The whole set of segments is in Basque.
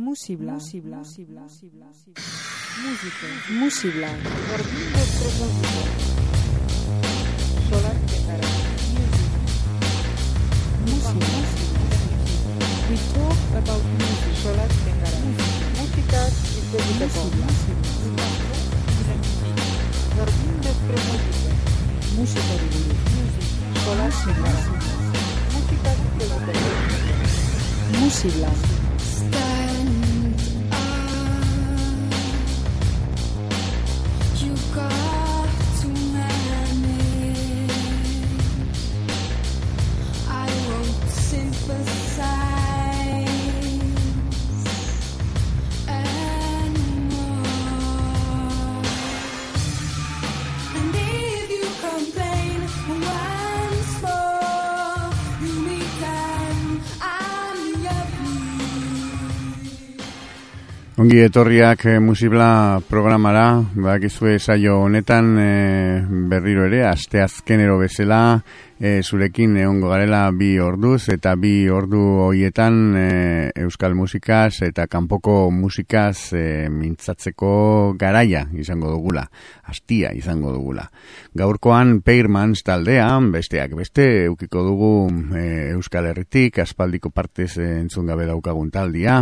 Musibla. We talk about music. Solar Tengara. Música Musibla. Stand up. You got to manage. I won't sympathize anymore. And if you complain once more, you can. Ongi etorriak Musibla programara, bakizue saio honetan berriro ere, asteazkenero bezala, zurekin egongo garela 2 orduz, eta 2 ordu hoietan euskal musikaz eta kanpoko musikaz mintzatzeko garaia izango dugula, astia izango dugula. Gaurkoan Peirmans taldean, besteak beste, eukiko dugu Euskal Herritik, aspaldiko partez entzun gabe daukagun taldia,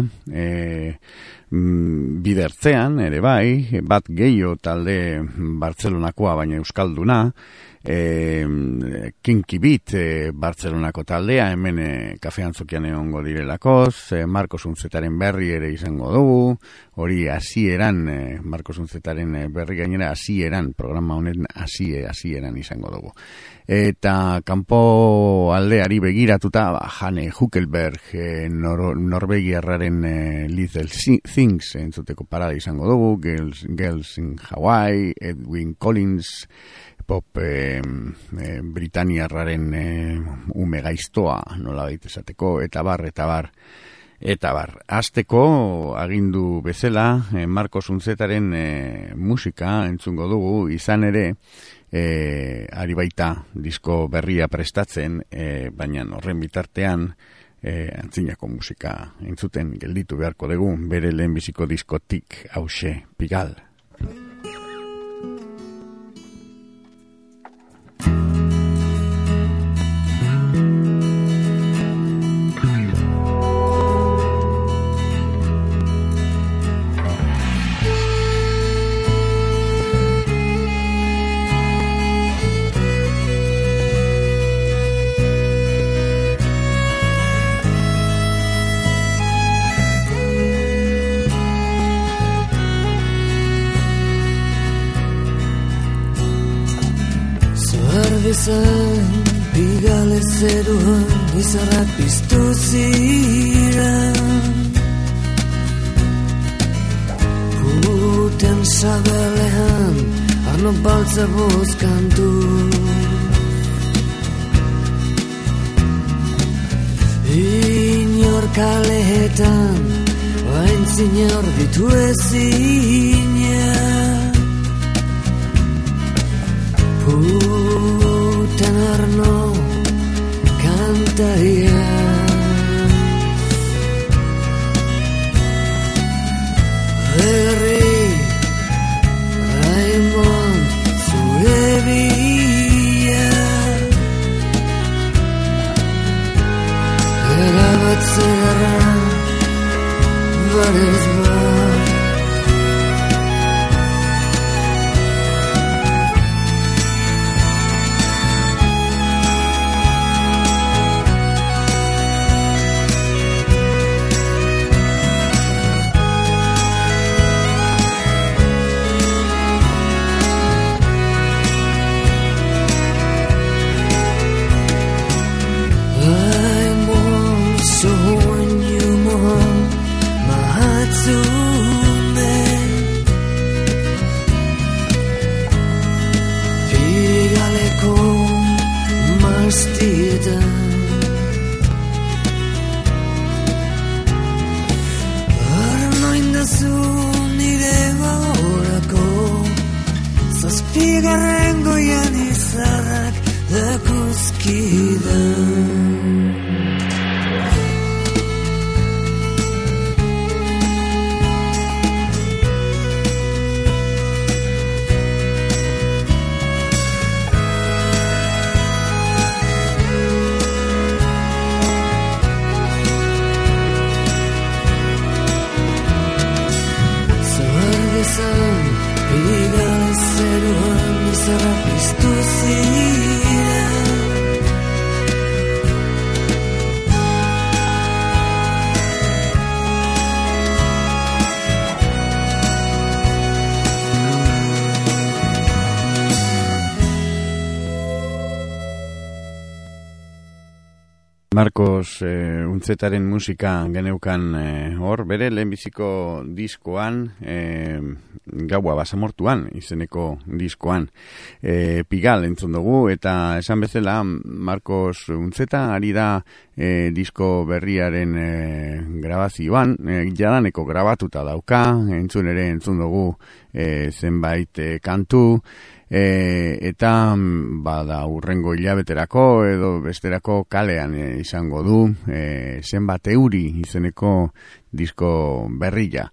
bidertzean, ere bai, bat gehiago talde Bartzelonakoa, baina euskalduna, Kinky Beat Bartzelonako taldea, hemen kafean zokian egongo direlakoz, Marcos Unzetaren berri ere izango dugu, hori hasieran, Marcos Unzetaren berri gainera hasieran, programa honen hasieran izango dugu. Eta kanpo aldeari begiratuta, Jane Huckelberg, Norvegiarraren Little Things entzuteko parada izango dugu, Girls in Hawaii, Edwin Collins, pop Britaniarraren ume gaiztoa nola baita esateko, eta bar. Hasteko agindu bezala, Marcos Unzetaren musika entzungo dugu, izan ere, ari baita disko berria prestatzen, baina horren bitartean, antzinako musika entzuten gelditu beharko dugu, bere lehenbiziko diskotik hauxe Pigal. Pigale zeruan izarrak piztu ziren, puten sabelean arno baltza bozkantu, inor kaleetan bain zinor ditu ezina, puten arno kantaria, herri Raimond zure bila, erabatzera barez bat. Pigaleko mastietan arnoindazu nire baurako, zazpigarren goian izarrak dakuzkidan. Marcos Untzetaren musika geneukan hor, bere lehenbiziko diskoan, Gaua Basamortuan, izeneko diskoan, Pigal entzun dugu, eta esan bezala Marcos Untzeta ari da disko berriaren grabazioan, jadaneko grabatuta dauka, entzun dugu zenbait kantu, eta bada urrengo hilabeterako edo besterako kalean izango du zenbat euri izeneko disko berria.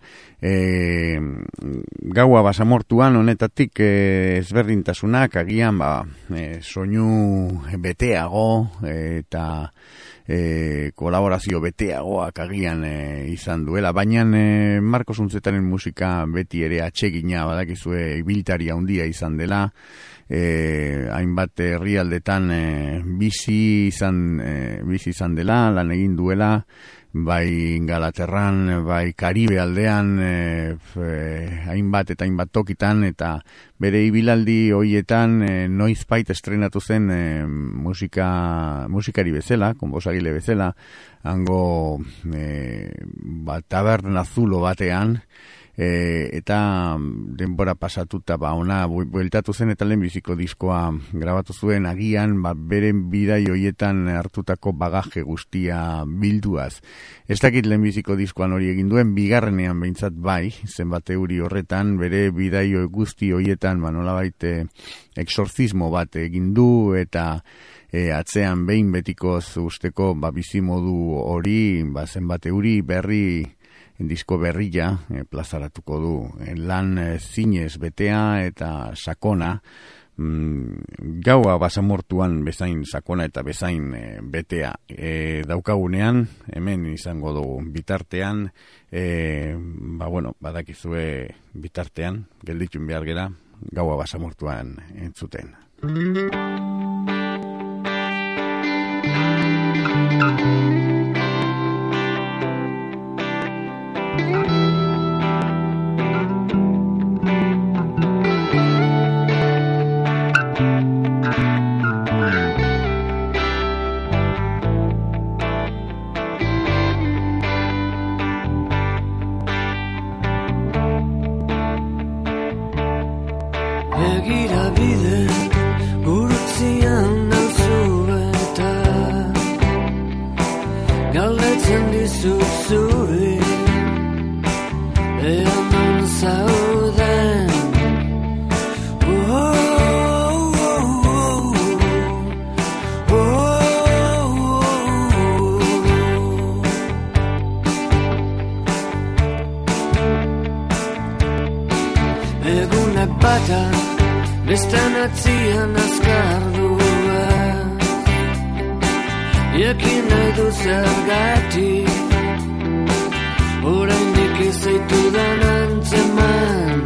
Gaua Basamortuan honetatik ezberdintasunak agian soinu beteago eta kolaborazio beteagoak agian izan duela, baina Marcos Untzetaren musika beti ere atsegina, badakizue ibiltaria handia izan dela, hainbat herrialdetan bizi izan dela, lan egin duela, bai Galaterran, bai Karibe aldean, hainbat eta hainbat tokitan, eta bere ibilaldi hoietan noizbait estrenatu zen musikari bezala, konposagile bezala, hango taberna zulo batean, eta denbora pasatuta ona bueltatu zen eta lehenbiziko diskoa grabatu zuen agian beren bidai hoietan hartutako bagaje guztia bilduaz. Ez dakit lehenbiziko diskoan hori egin duen, bigarrenean behintzat bai, zenbat euri horretan, bere bidai guzti hoietan nolabait exorcismo bat egin du eta atzean behin betikoz usteko bizimodu hori, zenbat euri berri disko berria plazaratuko du. Lan zinez betea eta sakona, Gaua Basamortuan bezain sakona eta bezain betea daukagunean, hemen izango dugu bitartean, badakizue bitartean, gelditxun behar gera, Gaua Basamortuan entzuten. Begira bide gurutzian nauzu eta galdetzen dizut zuri ea non zauden. Egunak bata bestan atzian azkardua, jakin nahi du zergatik oraindik ez zaitudan antzeman.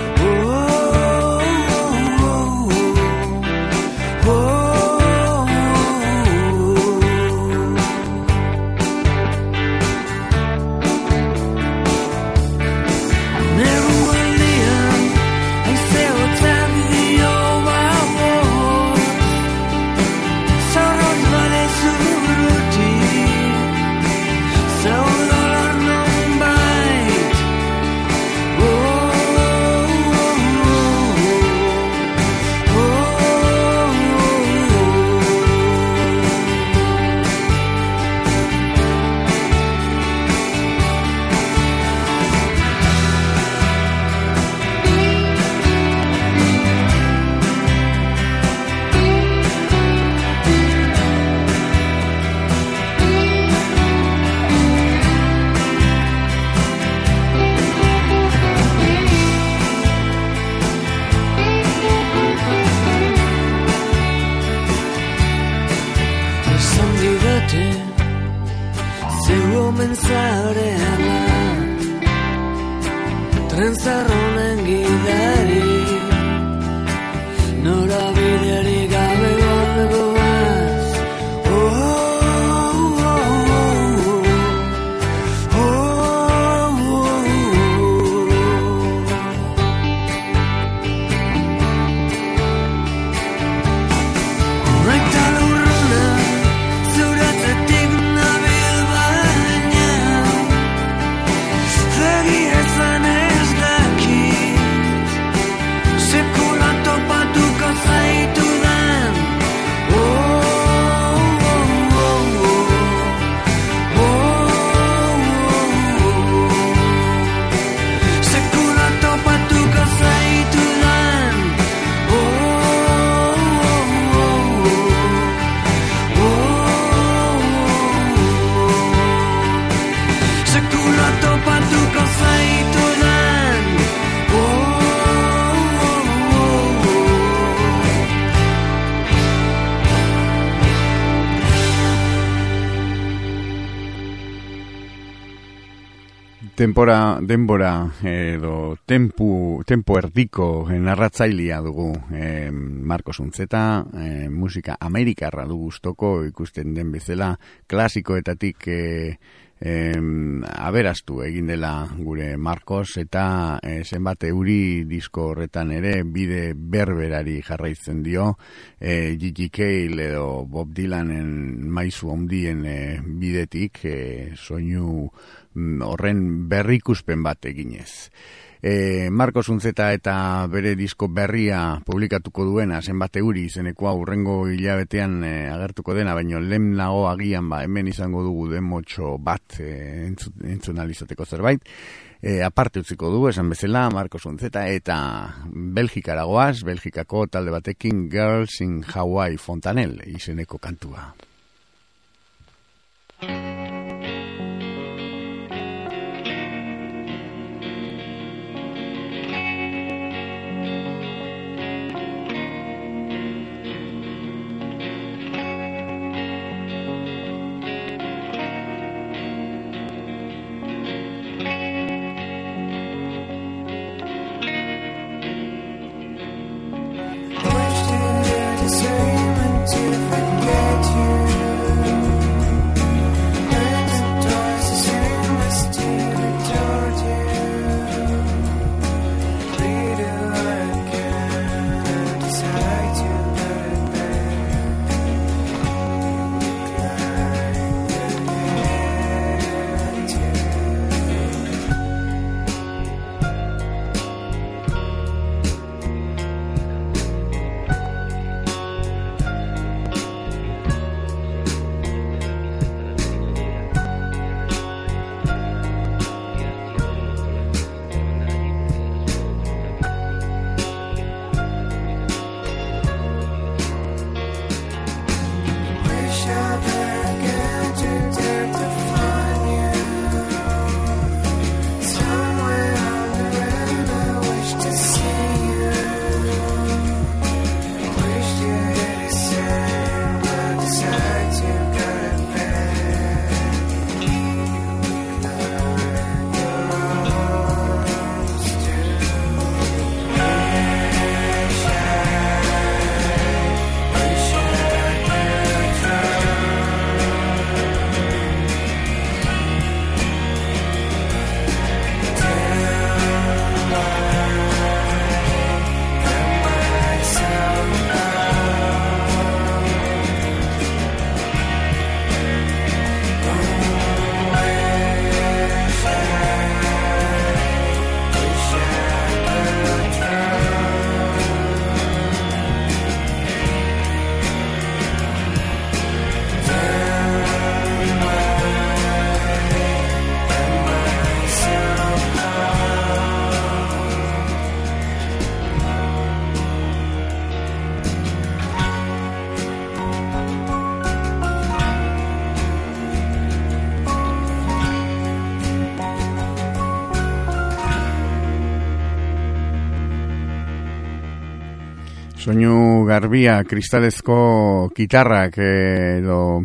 Trentzarronen gidari norabideri gabe gorgoaz. Naita lurruna zuratzetik denbora edo tempo erdiko narratzailea dugu Markos Unzeta, musika amerikarra du gustoko, ikusten den bezala klasikoetatik aberastu egin dela gure Markos, eta zenbat euri disko horretan ere bide berberari jarraitzen dio, Gigi Cale edo Bob Dylanen maizu handien bidetik soinu horren berrikuspen bat eginez. Markos Unzeta eta bere disko berria publikatuko duena zenbat euri izenekoa hurrengo hilabetean agertuko dena, baino lehenago agian hemen izango dugu demotxo bat entzun alizateko zerbait. Aparte utziko dugu, esan bezala, Markos Unzeta eta Belgikara goaz, Belgikako talde batekin Girls in Hawaii Fontanel izeneko kantua. Soinu garbia, kristalezko gitarrak edo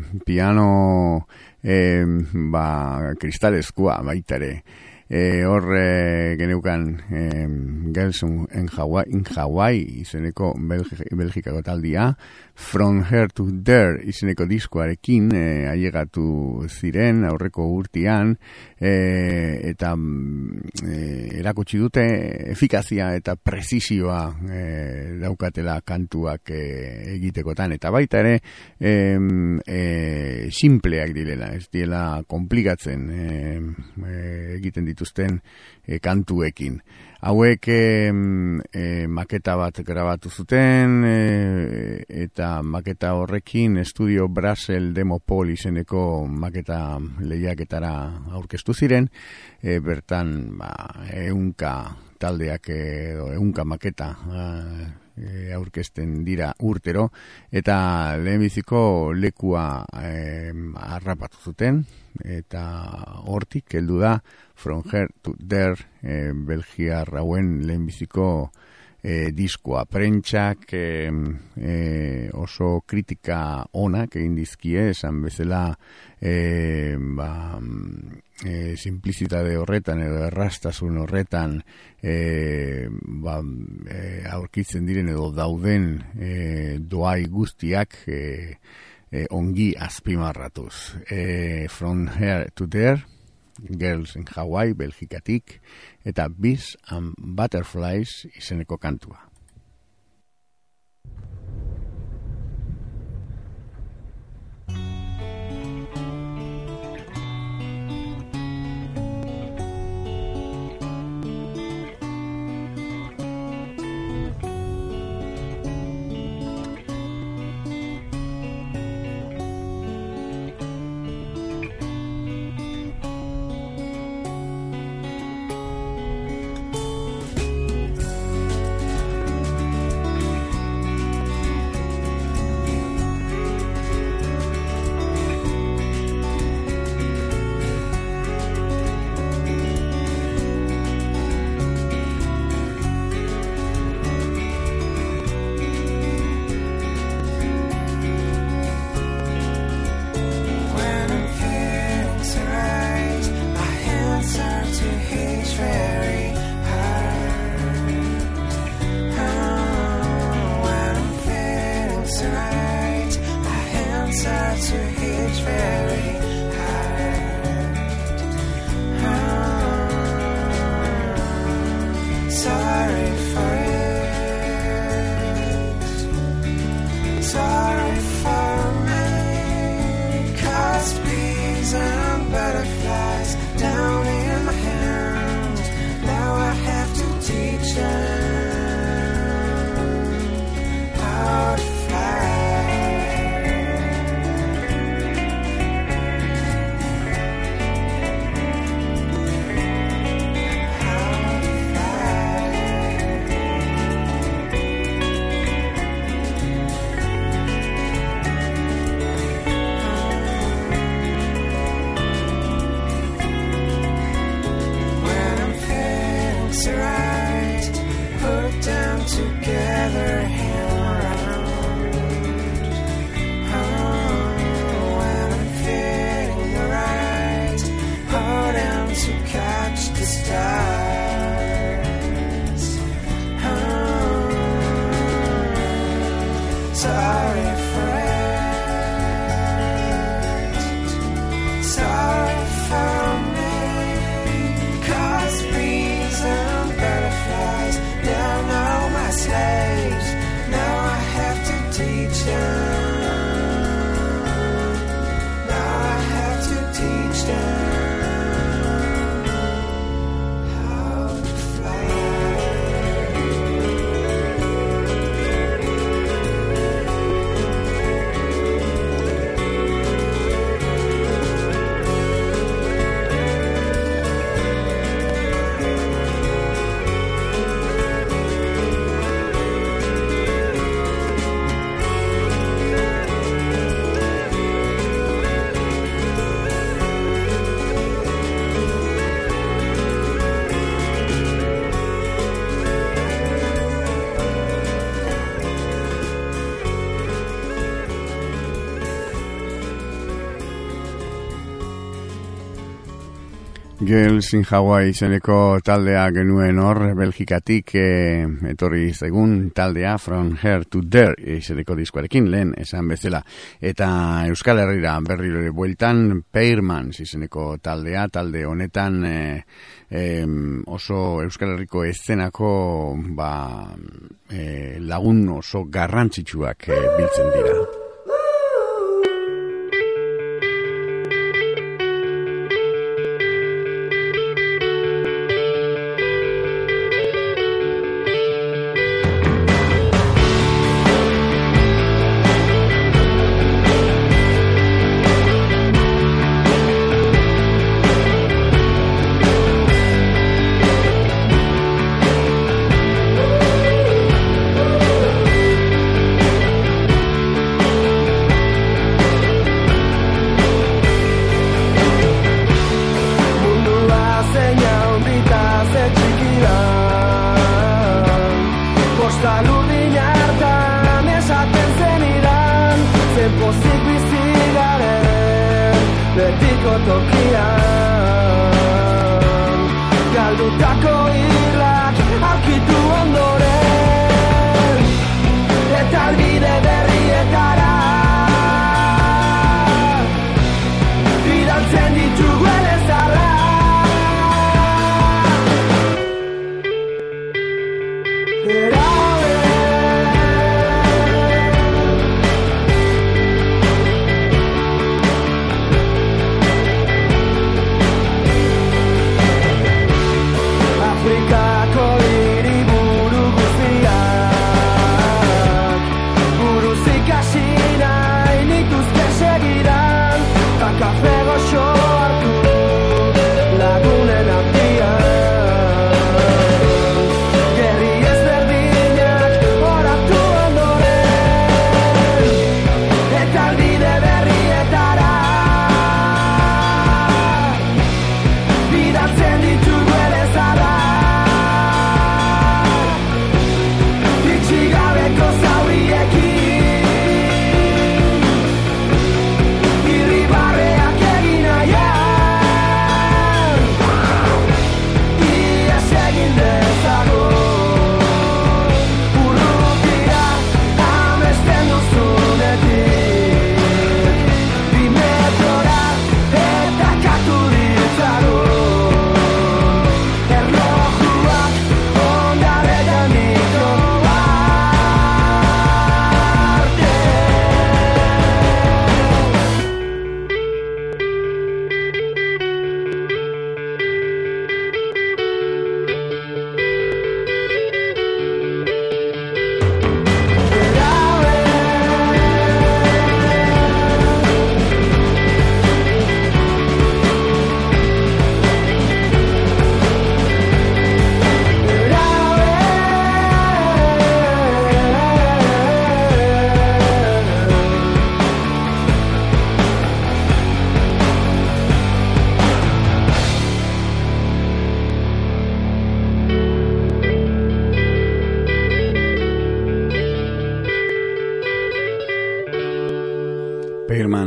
piano kristalezkoa baitare. Hor geneukan Girls in Hawaii izeneko Belgikako taldia, From Here to There izeneko diskoarekin ailegatu ziren aurreko urtean, eta erakutsi dute efikazia eta prezisioa daukatela kantuak egitekotan, eta baita ere simpleak direla, ez direla komplikatzen egiten dituzten kantuekin. Hauek maketa bat grabatu zuten, eta maketa horrekin Estudio Brasel Demopol izeneko maketa lehiaketara aurkeztu ziren, bertan 100 taldeak edo 100 maketa aurkezten dira urtero, eta lehenbiziko lekua harrapatu zuten, eta hortik heldu da From Here to There Belgiar hauen lehenbiziko diskoa. Prentsak oso kritika onak egin dizkie, esan bezala simplizitate horretan edo errastasun horretan aurkitzen diren edo dauden doai guztiak ongi azpimarratuz. From Here to There, Girls in Hawaii, Belgikatik, eta Bees and Butterflies izeneko kantua. Girls in Hawaii izeneko taldea genuen hor, Belgikatik etorri zaigun taldea From Here to There izeneko diskoarekin lehen esan bezala. Eta Euskal Herrira berriro ere bueltan Peirmans izeneko taldea, talde honetan oso Euskal Herriko eszenako lagun oso garrantzitsuak biltzen dira.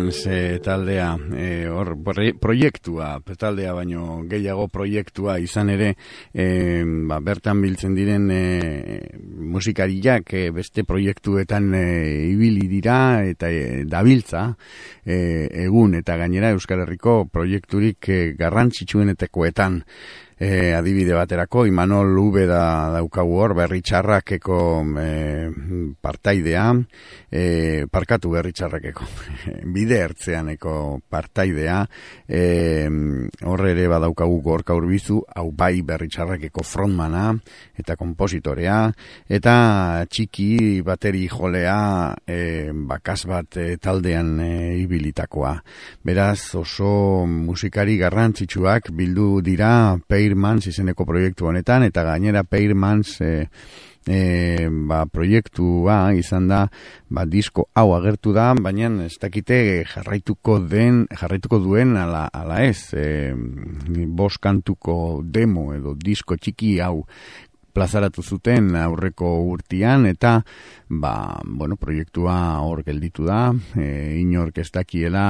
Pairmans taldea, hor proiektua, taldea baino gehiago proiektua izan ere, bertan biltzen diren musikariak beste proiektuetan ibili dira eta dabiltza egun eta gainera Euskal Herriko proiekturik garrantzitsuenetekoetan. Adibide baterako, Imanol Ube daukagu hor, Berritxarrakeko partaidea, parkatu Berritxarrakeko, bide ertzeaneko partaidea, hor ere badaukagu Gorka Urbizu, hau bai Berritxarrakeko frontmana, eta kompositorea, eta txiki bateri jolea, bakas bat taldean ibilitakoa. Beraz, oso musikari garrantzitsuak bildu dira Pairmans izeneko proiektu honetan, eta gainera Pairmans proiektua izan da, disko hau agertu da, baina ez dakite jarraituko duen ala ez, 5 kantuko demo edo disko txiki hau plazaratu zuten aurreko urtean, eta proiektua hor gelditu da, inork ez dakiela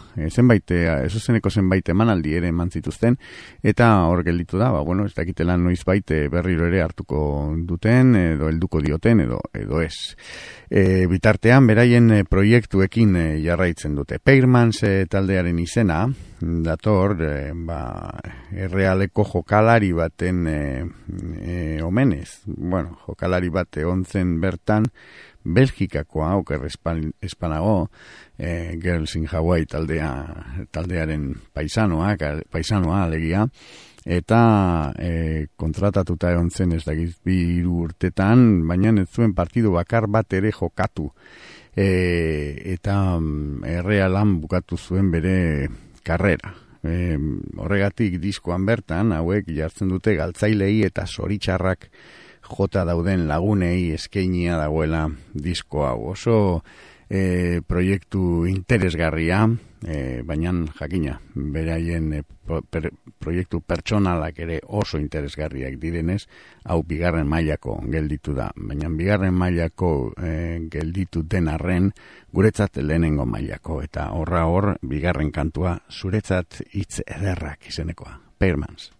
zenbait emanaldi ere eman zituzten, eta hor gelditu da, ez dakitela noizbait berriro ere hartuko duten, edo helduko dioten, edo ez. Bitartean, beraien proiektuekin jarraitzen dute. Pairmans taldearen izena, dator, errealeko jokalari baten omenez. Jokalari bat egon zen bertan, Belgikakoa, oker espanago, Girls in Hawaii taldearen paisanoa alegia, eta kontratatuta egon zen ez dakiz 2 urtetan, baina ez zuen partidu bakar bat ere jokatu. Eta errealan bukatu zuen bere karrera. Horregatik diskoan bertan, hauek jartzen dute galtzailei eta zoritxarrak jota dauden lagunei eskeinia dagoela disko hau. Oso proiektu interesgarria, baina jakina, beraien proiektu pertsonalak ere oso interesgarriak direnez, hau 2. mailako gelditu da. Baina 2. mailako gelditu den arren, guretzat lehenengo mailako, eta hor 2. kantua zuretzat hitz ederrak izenekoa. Pairmans.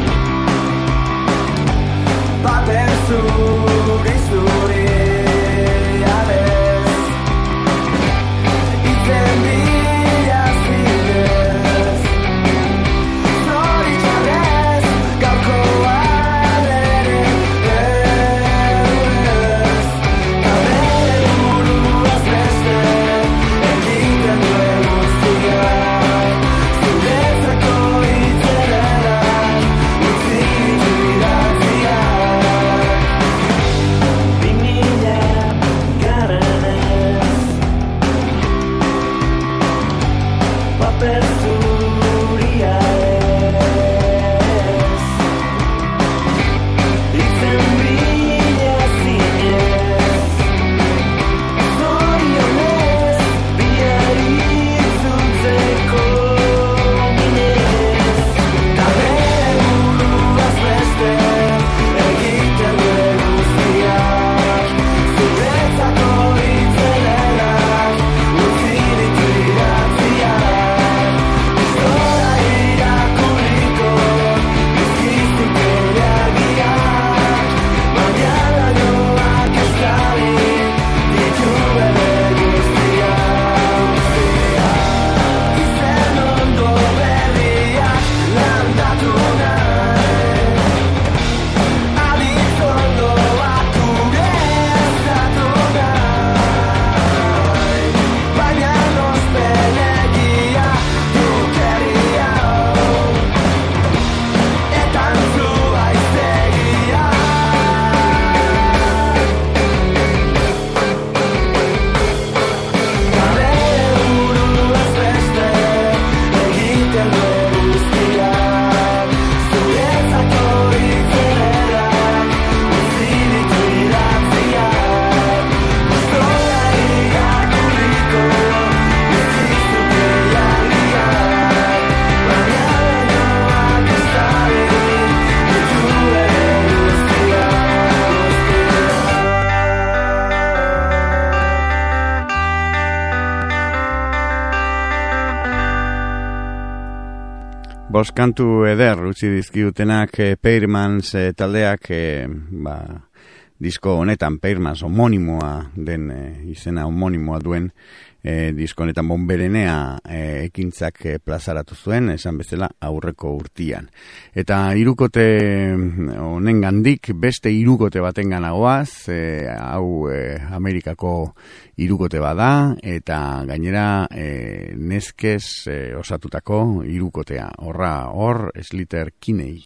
Zuri Bost kantu eder utzi dizkidutenak Peirmans taldeak, disko honetan Peirmans homonimoa den izena homonimoa duen disko honetan Bonberenea ekintzak plazaratu zuen, esan bezala aurreko urtian. Eta hirukote honen gandik beste hirukote baten ganagoaz, hau Amerikako hirukote bada, eta gainera neskez osatutako hirukotea. Hor Slater Kinney.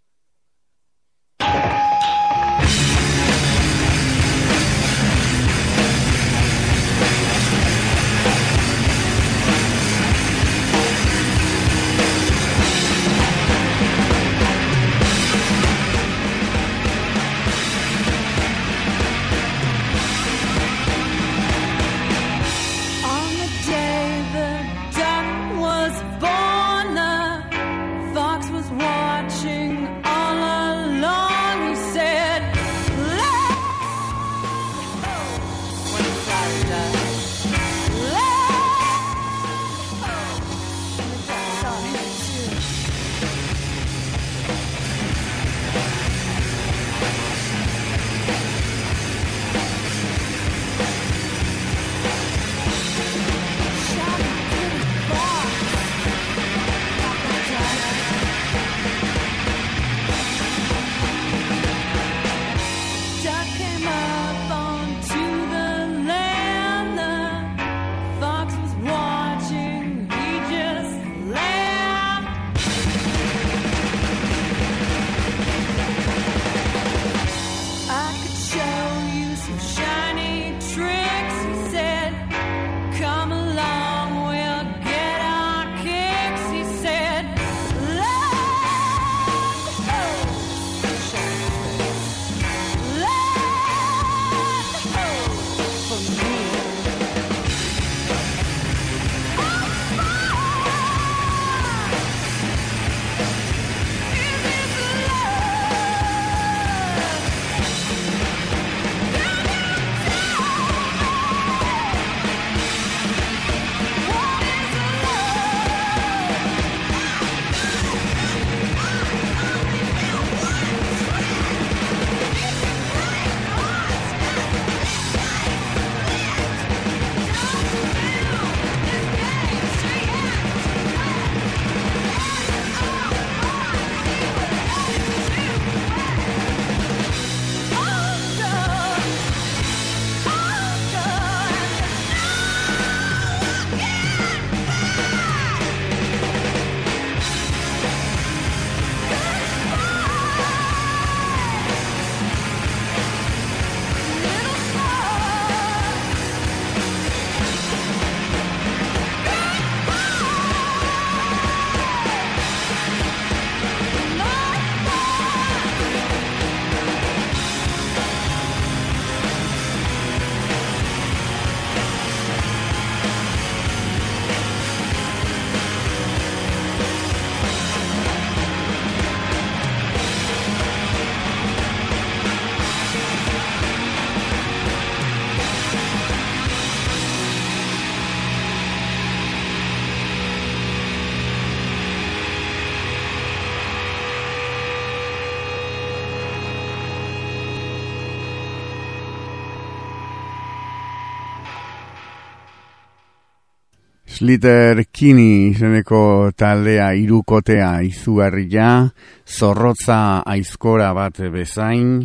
Slater Kinney izeneko taldea hirukotea izugarria, zorrotza aizkora bat bezain,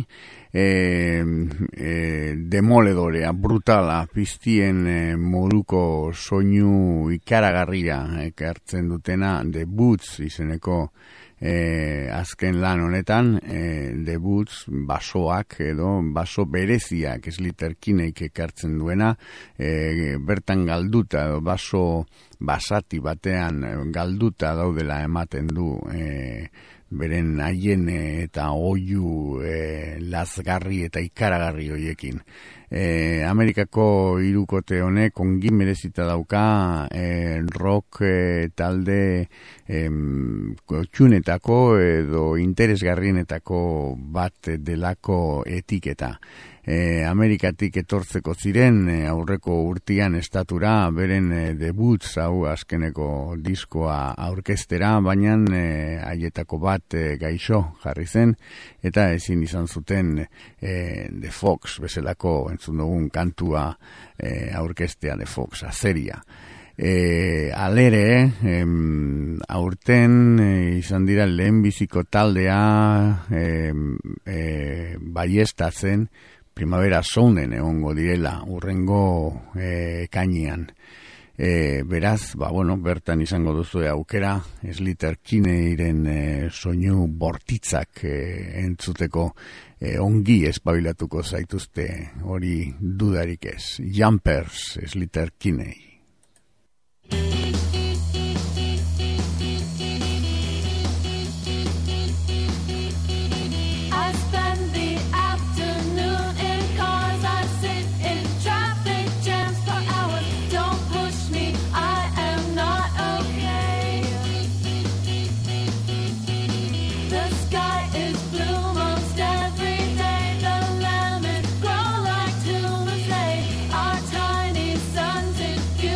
demoledorea, brutala, piztien moduko soinu ikaragarria ekartzen dutena, The Boots izeneko azken lan honetan, The Boots basoak edo baso bereziak Slater Kinneyk ekartzen duena, bertan galduta edo baso basati batean galduta daudela ematen du beren haien eta oihu lazgarri eta ikaragarri hoiekin. Amerikako hirukote honek ongi merezita dauka rock talde txunetako edo interesgarrienetako bat delako etiketa. Amerikatik etortzeko ziren aurreko urtean estatura beren debutz hau azkeneko diskoa aurkeztera, baina haietako bat gaixo jarri zen eta ezin izan zuten The Fox bezalako entzun dugun kantua aurkeztea, The Fox azeria. Alere, aurten izan dira lehenbiziko taldea baiestatzen Primavera Sounden egongo direla urrengo ekainean. Beraz, bertan izango duzu aukera Sleater Kinneyren soinu bortitzak entzuteko ongi espabilatuko zaituzte, hori dudarik ez. Jumpers, Sleater Kinney. Our tiny sons in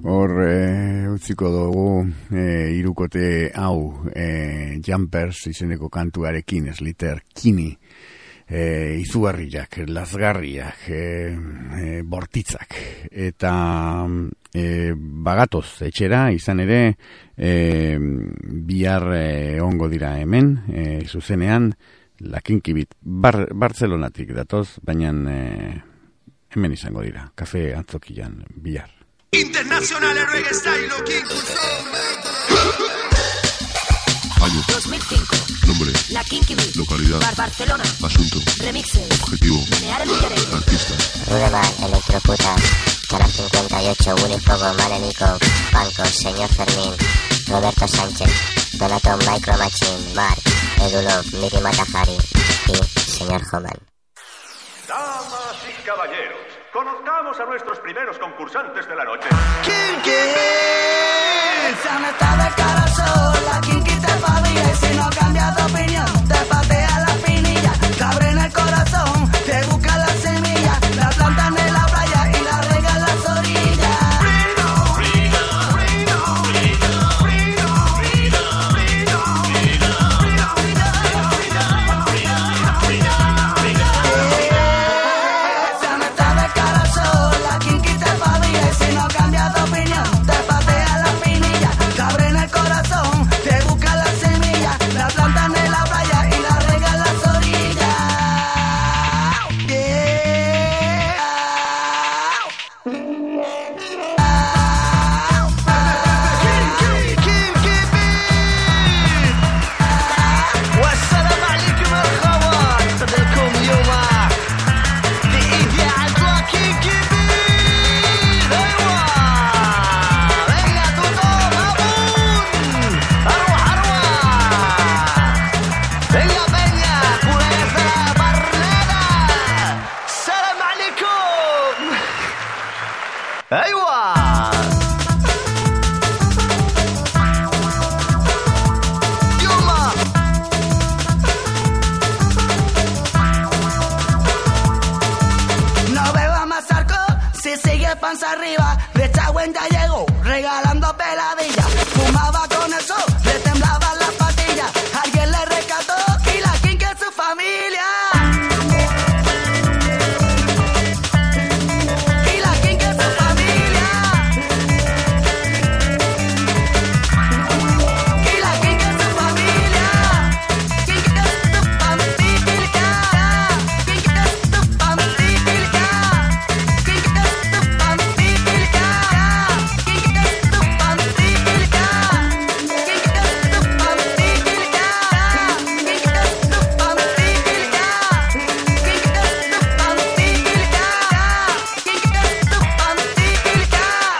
Hor utziko dugu hirukote hau Jumpers izeneko kantuarekin, Slater Kinney, izugarriak, lazgarriak, bortitzak, eta bagatoz etxera, izan ere bihar ongo dira hemen, zuzenean La Kinky Beat, Bartzelonatik datoz, baina hemen izango dira, kafe antzokian bihar. Internacional reggae style, King Soul. Año 2005. Nombre. La Kinky Beat. Localidad. Barcelona. Asunto. Remixes. Objetivo. Menear el Villarreal. Artista. Rudeman, Electroputa, Cara 58, Willy Fogo, Manenico, Banco, Señor Fermín, Roberto Sánchez, Donato Micro Machine, Mark, Edulov, Miri Matahari y Señor Homan. Damas y caballeros, conozcamos a nuestros primeros concursantes de la noche. Kinky, se han estado de cara al sol, la Kinky te pavía y si no cambias de opinión, te patea la pinilla, te abre en el corazón, te busca la semilla, la plantan en la playa y la rega en las orillas. Se han estado de cara al sol, la Kinky te pavía y si no cambias de opinión, te patea la pinilla, te abre en el corazón, te busca la semilla, la plantan en la playa y la rega en las orillas. والسلام عليكم الخوات صديقكم اليوم لإذاعة لاكينكي بيت. أيوا venga todos vamos أروح venga peña pureza barneda السلام عليكم. أيوا no beba más alcohol si sigue panza arriba. De Chagüen ya llegó regalando peladillas. Fumaba con el sol, le temblaban las patillas. Alguien le rescató y la Kinky es su familia. Y la Kinky es su familia. Y la Kinky es su familia. Kinky es tu familia. Kinky es tu familia. Kinky es tu familia. Kinky es tu familia. Kinky es tu familia. Kinky es tu familia. Kinky es tu familia. Kinky es tu familia.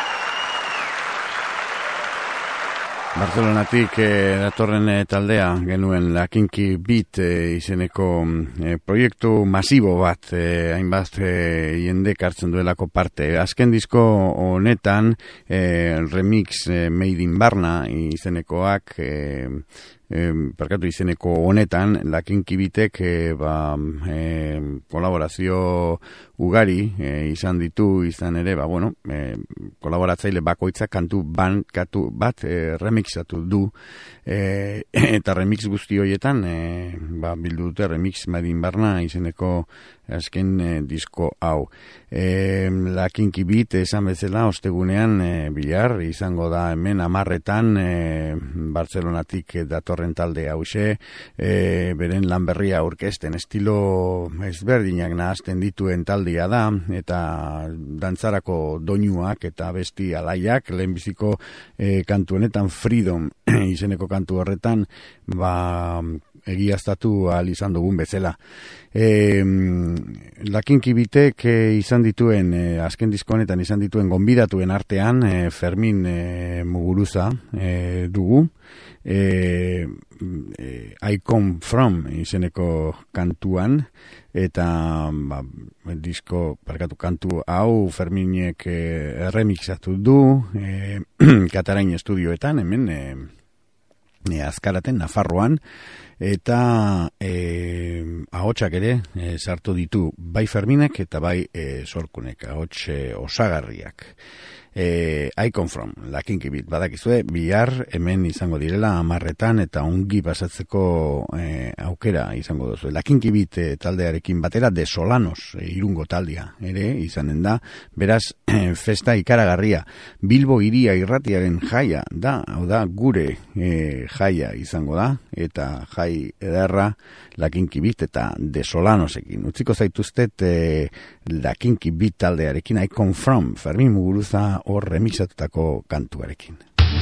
Barcelonatik datorren taldea genuen La Kinky Beat izeneko proiektu masibo bat, hainbat jendek hartzen duelako parte. Azken disko honetan remix Made in Barna izenekoak, izeneko honetan La Kinky Beatek kolaborazio ugari izan ditu, izan ere, kolaboratzaile bakoitzak kantu bat remixatu du, eta remix guzti horietan bildu dute remix Made in Barna izeneko azken disko hau. La Kinky Beat esan bezala ostegunean bihar izango da hemen 10:00 Bartzelonatik datorren talde hause, beren lan berria aurkezten, estilo ezberdinak nahazten dituen taldea da, eta dantzarako doinuak eta besti alaiak, lehenbiziko kantu honetan Freedom izeneko kantu horretan egiaztatu ahal izan dugun bezala. La Kinky Beatek izan dituen, azken disko honetan izan dituen gonbidatuen artean, Fermin Muguruza dugu, I Come From izeneko kantuan, eta kantu hau Ferminek remixatu du Katarain estudioetan, hemen Azkaraten, Nafarroan, eta ahotsak ere sartu ditu bai Ferminek eta bai Sorkunek, ahots osagarriak. I Come From, La Kinky Beat, badakizue, bihar hemen izango direla 10 eta ongi pasatzeko aukera izango duzu. La Kinky Beat taldearekin batera de Solanos, Irungo taldea, ere izanen da, beraz, festa ikaragarria, Bilbo Hiria Irratiaren jaia da, hau da, gure jaia izango da, eta jai ederra La Kinky Beat eta de Solanosekin. Utziko zaituztet La Kinky Beat taldearekin I Come From, Fermin Muguruza hor remixatutako kantuarekin.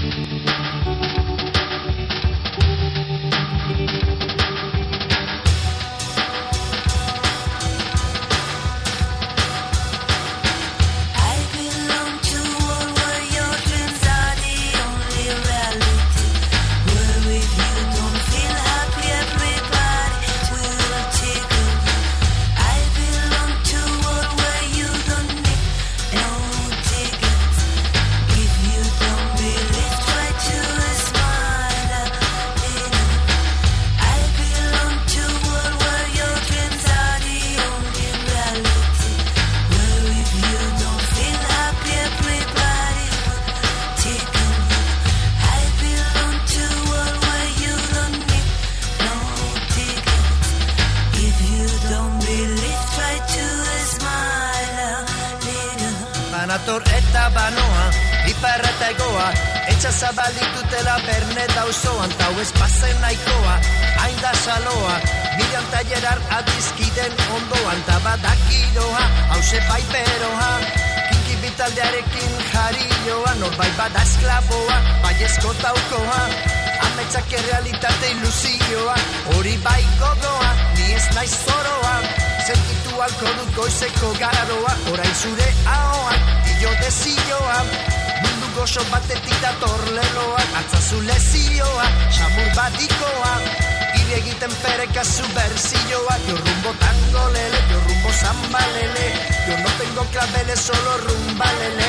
Banator eta banoa, iparra eta egoa, etxazabalitutela bernet auzoan, tau ez pasen nahikoa, hain da saloa, miran tallerar adizkiden ondoan, tabadakiroa, hause paiperoa, kinki bitaldearekin jarioa, norbai bada esklaboa, bai eskotaukoa, ametsak errealitate ilusioa, hori bai gogoa, ni ez naiz zoroa, sentitu alko dut goizeko garoa, orain zure ahoak, dio desioa, mundu gozo batetik dator leloa, atzazu lezioa, xamur badikoa, ire egiten pereka zu berzioa, yo rumbo tango lele, yo rumbo samba lele, yo no tengo claveles, solo rumba lele.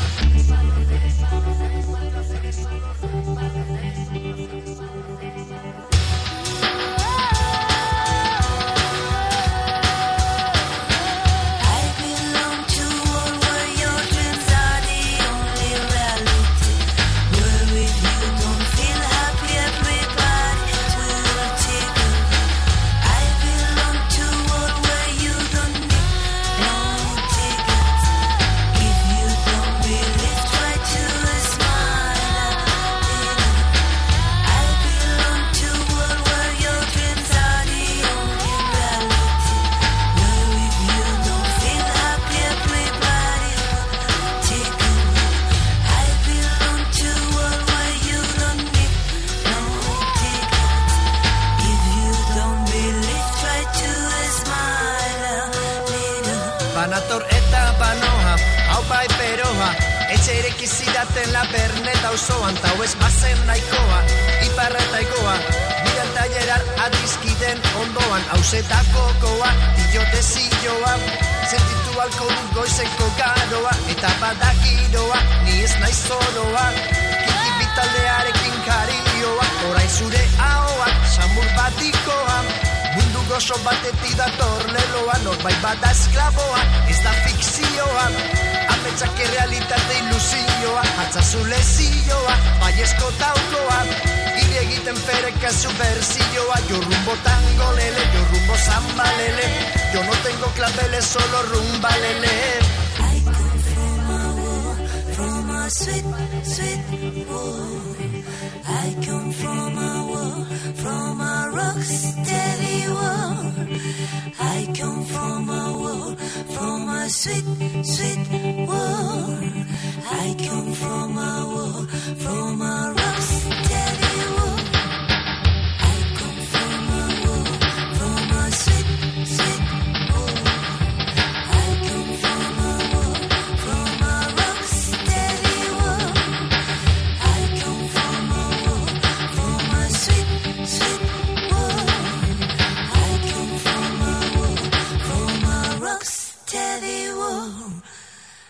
Banator eta banoa, hau bai peroa, etxe irekizidaten la berneta auzoan, tau ez bazen nahikoa, iparra eta egoa, miran tallerar adizkiden ondoan, hausetako goa, dio desioa, sentitu alko dut goizeko garoa, eta badakiroa, ni ez naiz zoroa, kinki bitaldearekin karioa, orain zure ahoak, samur batikoa, mundu gozo batetik dator leloa, norbai bada esklaboa, ez da fikzioa, ametsak errealitate ilusioa, atzazu lezioa, bai eskotaukoa, ire egiten pereka zu berzioa, yo rumbo tango lele, yo rumbo samba lele, yo no tengo claveles, solo rumba lele. I come from a war, from a sweet, sweet war. I come from a war, from a rock steady war. I come from a war, from a sweet, sweet war. I come from a war, from a rock steady war. I come from a war, from a sweet, sweet war. I come from a war, from a rock steady war. I come from a war, from a sweet, sweet war. I come from a war, from a rock steady war.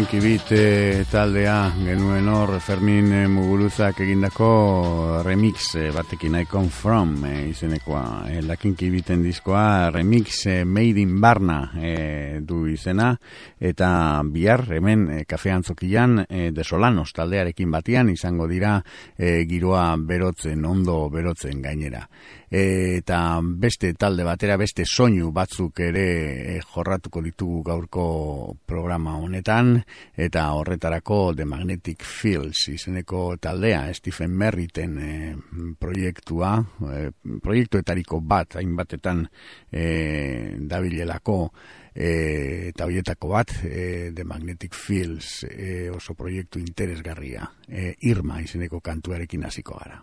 Kinky Beat taldea genuen hor Fermin Muguruzak egindako remix batekin I Come From izenekoa, la Kinky Beaten diskoa remix Made in Barna du izena, eta bihar hemen Kafe Antzokian de Solanos taldearekin batian izango dira giroa berotzen, ondo berotzen gainera. Eta beste talde batera, beste soinu batzuk ere jorratuko ditugu gaurko programa honetan, eta horretarako The Magnetic Fields izeneko taldea, Stephen Merritten proiektua, proiektuetariko bat, hainbatetan dabilelako, eta horietako bat, The Magnetic Fields, oso proiektu interesgarria, Irma izeneko kantuarekin hasiko gara.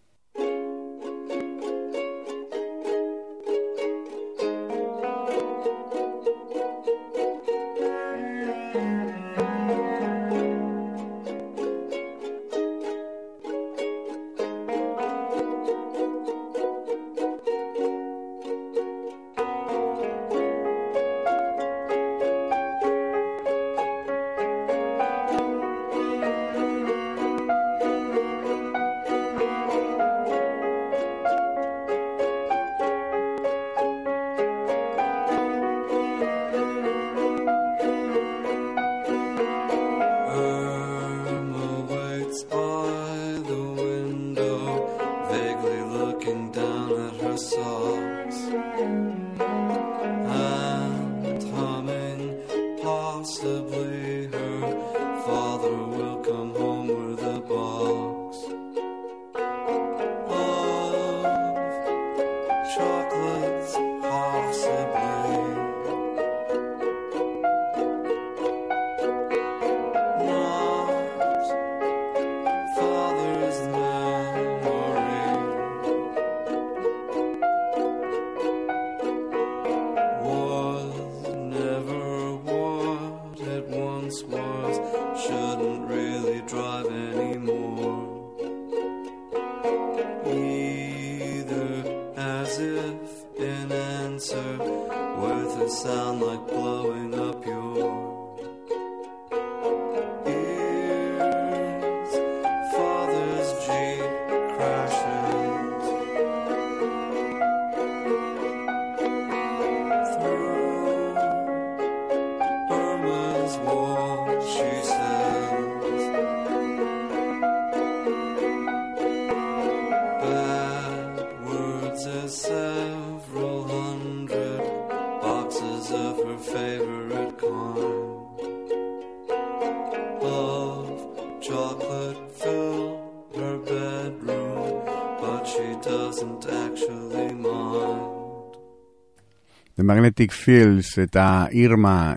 The Magnetic Fields eta Irma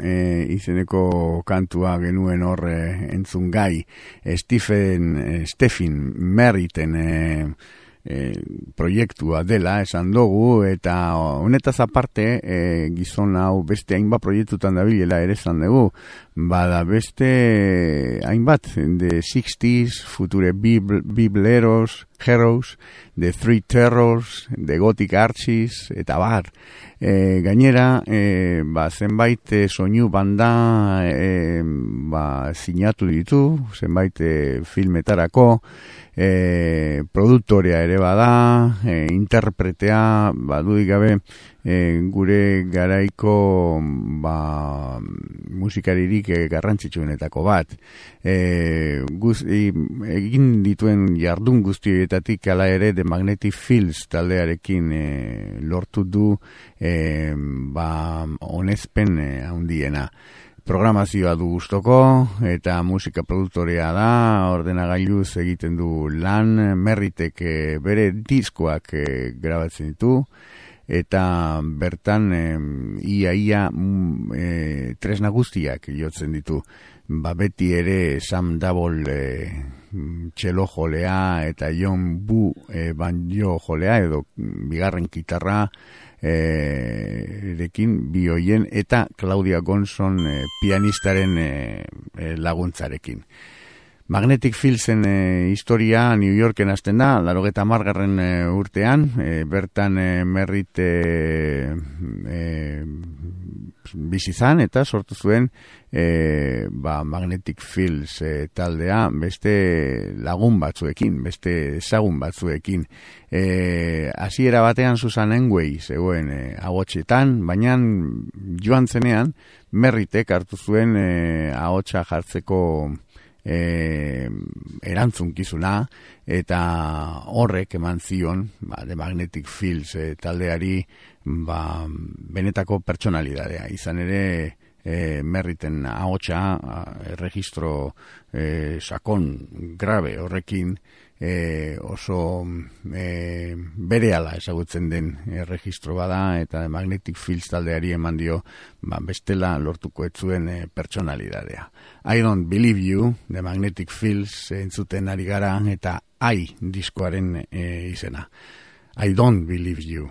izeneko kantua genuen hor entzun gai. Stephen Merritten proiektua dela esan dugu, eta honetaz aparte gizon hau beste hainbat proiektutan dabilela ere esan dugu. Bada beste hainbat, The 60s, Future Bibleros, Heroes, The Three Terrors, The Gothic Archies, eta bar. Gainera, zenbait soinu banda sinatu ditu, zenbait filmetarako, produktorea ere bada, interpretea, badudik gabe, gure garaiko musikaririk garrantzitsuenetako bat. Egin dituen jardun guztietatik ala ere The Magnetic Fields taldearekin lortu du onezpen handiena. Programazioa du gustoko eta musika produktorea da, ordenagailuz egiten du lan, Merritek bere diskoak grabatzen ditu, eta bertan ia tresna guztiak jotzen ditu. Beti ere Sam Double txelo jolea eta John Bu banjo jolea edo bigarren gitarra erekin bi hoien eta Claudia Gonson pianistaren laguntzarekin. Magnetic Fieldsen historia New Yorken hasten da, 80. urtean, bertan Merritt bizi zan eta sortu zuen Magnetic Fields taldea beste lagun batzuekin, beste ezagun batzuekin. Hasiera batean Susan Enway zegoen ahotsetan, baina joan zenean Merritek hartu zuen ahotsa jartzeko erantzunkizuna eta horrek eman zion The Magnetic Fields taldeari benetako pertsonalidadea. Izan ere Merriten ahotsa registro sakon grabe horrekin oso berehala ezagutzen den registro bada eta Magnetic Fields taldeari eman dio bestela lortuko ez zuen pertsonalidadea. I Don't Believe You, The Magnetic Fields entzuten ari gara eta I diskoaren izena. I Don't Believe You.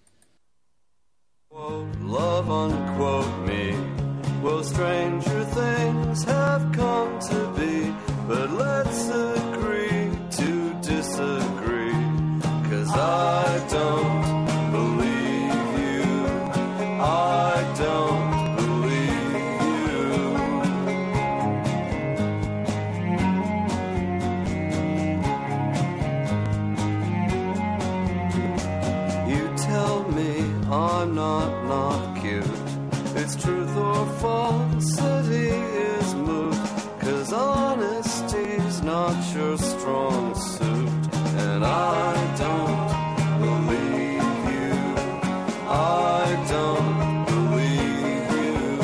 Love unquote me. Well, stranger things have come to be, but let's agree to disagree, 'cause I don't believe you. I don't believe you. You tell me I'm not cute. It's truth or falsity is moot, 'cause honesty's not your strong suit. And I don't believe you. I don't believe you.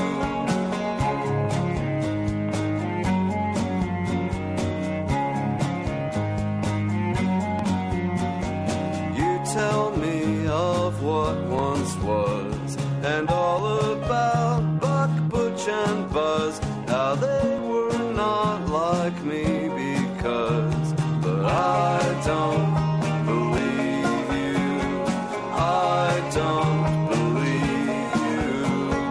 You tell me of what once was, and all about Buck, Butch, and Buzz, how they were not like me because, but I don't believe you. I don't believe you.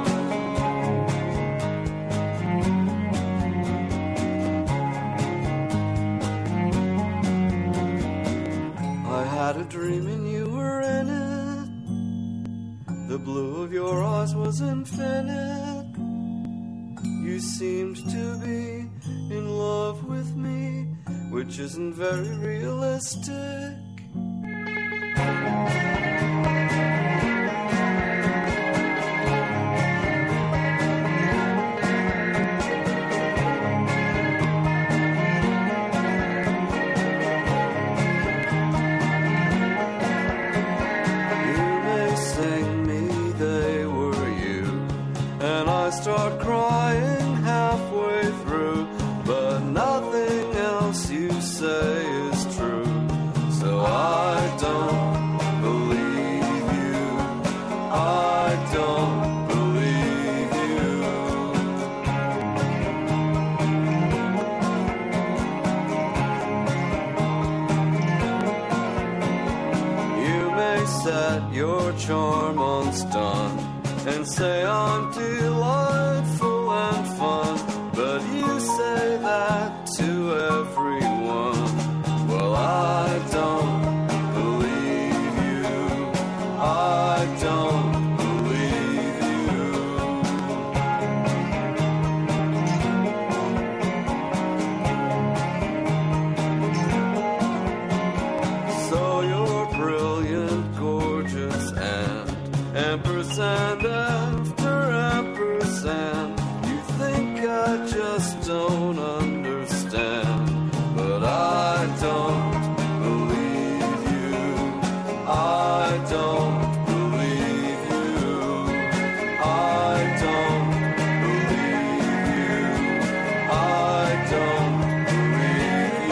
I had a dream and you were in it. The blue of your eyes was infinite. You seemed to be in love with me, which isn't very realistic. Start crying halfway through, but nothing else you say is true. So I don't believe you. I don't believe you. You may set your charm on stun and say I'm delightful and fun, but you say that to everyone. Well, I don't believe you. I don't believe you. So you're brilliant, gorgeous, and ampersand after ampersand. You think I just don't understand, but I don't believe you. I don't believe you. I don't believe you. I don't believe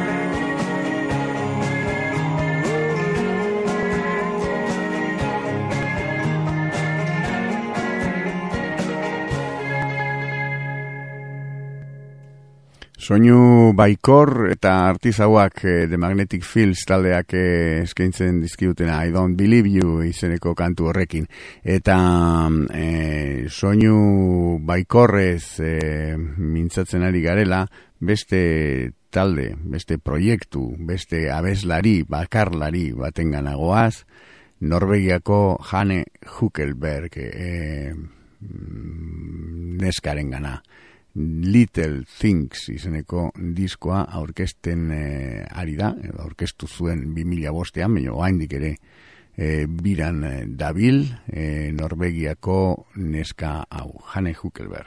Soinu baikor eta artizauak The Magnetic Fields taldeak eskaintzen dizkiutena I Don't Believe You izeneko kantu horrekin. Eta soinu baikorrez mintzatzen ari garela, beste talde, beste proiektu, beste abeslari, bakarlari batenganagoaz, Norvegiako Hanne Hückelberg neskaren gana. Little Things izeneko diskoa aurkezten ari da, aurkeztu zuen 2005an, baina oraindik ere biran dabil Norvegiako neska hau, Hanne Huckelberg.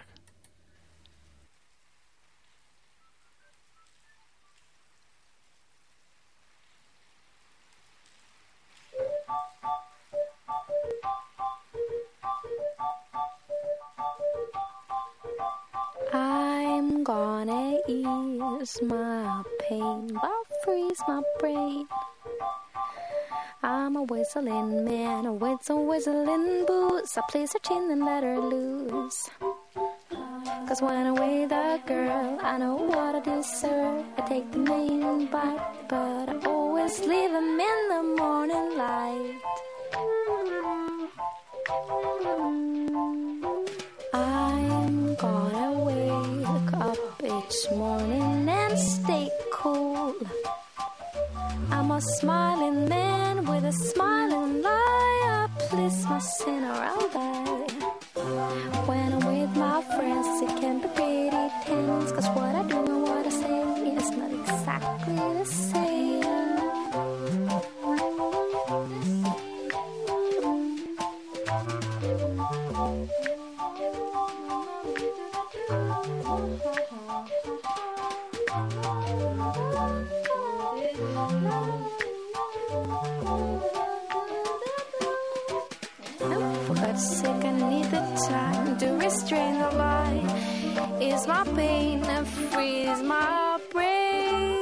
I'm gonna ease my pain, but freeze my brain. I'm a whistling man with some whistling boots. I play her chin and let her loose. 'Cause when I'm with a girl, I know what I deserve. I take the main bite, but I always leave them in the morning light. I'm gonna wake up each morning and stay cool. I'm a smiling man with a smiling lie. I please my sinner, I'll die. When I'm with my friends, it can be pretty tense. 'Cause what I do and what I say is not exactly the same. For God's sake, I need the time to restrain the lie. Ease my pain and freeze my brain.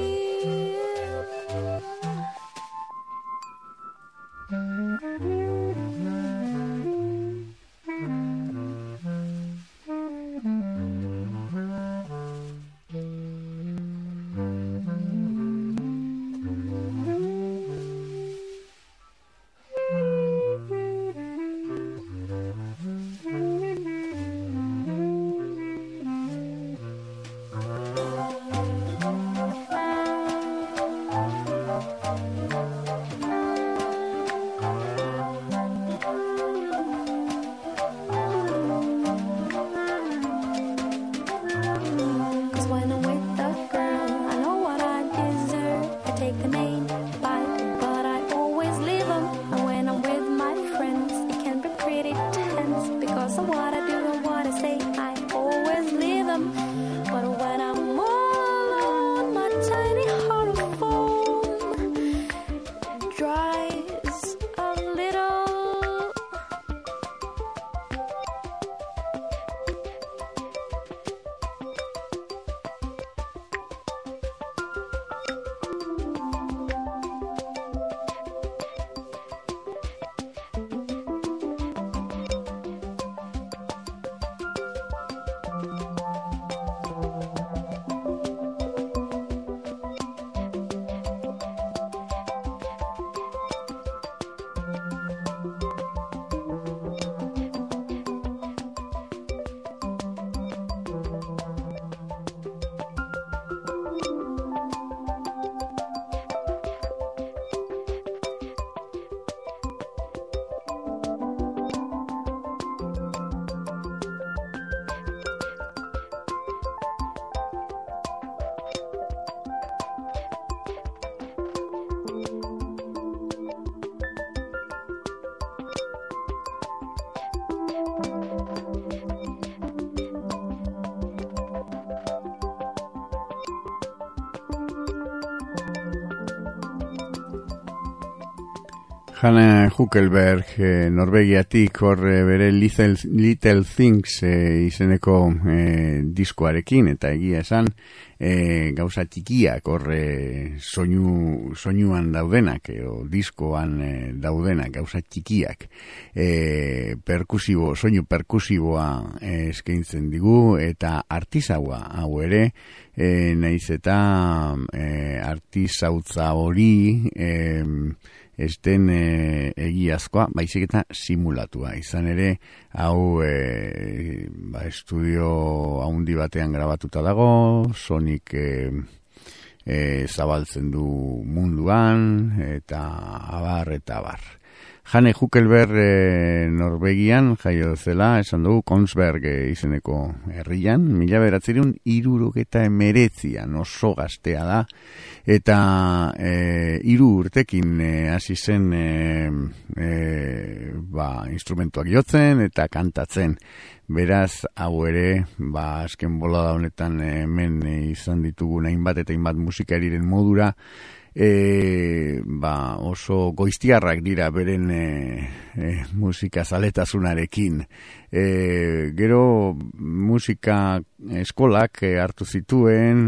Hanne Huckelberg, Norvegiatik hor bere Little Things izeneko diskoarekin, eta egia esan gauza txikiak hor soinuan daudenak, o diskoan daudenak gauza txikiak, soinu perkusiboa eskaintzen digu, eta artisaua hau ere, naiz eta artisautza hori esten egiazkoa, baizik eta simulatua. Izan ere, hau estudio haundi batean grabatuta dago, sonik zabaltzen du munduan, eta abar. Hanne Huckelberg Norvegian jaio zela, esan dugu, Kongsberg izeneko herrian, 1979an oso gaztea da, eta 3 urtekin hasi zen instrumentuak jotzen eta kantatzen. Beraz, hau ere, azken bolada honetan hemen izan ditugun hainbat eta hainbat musikariren modura, oso goiztiarrak dira beren musika zaletasunarekin. Gero musika eskolak hartu zituen,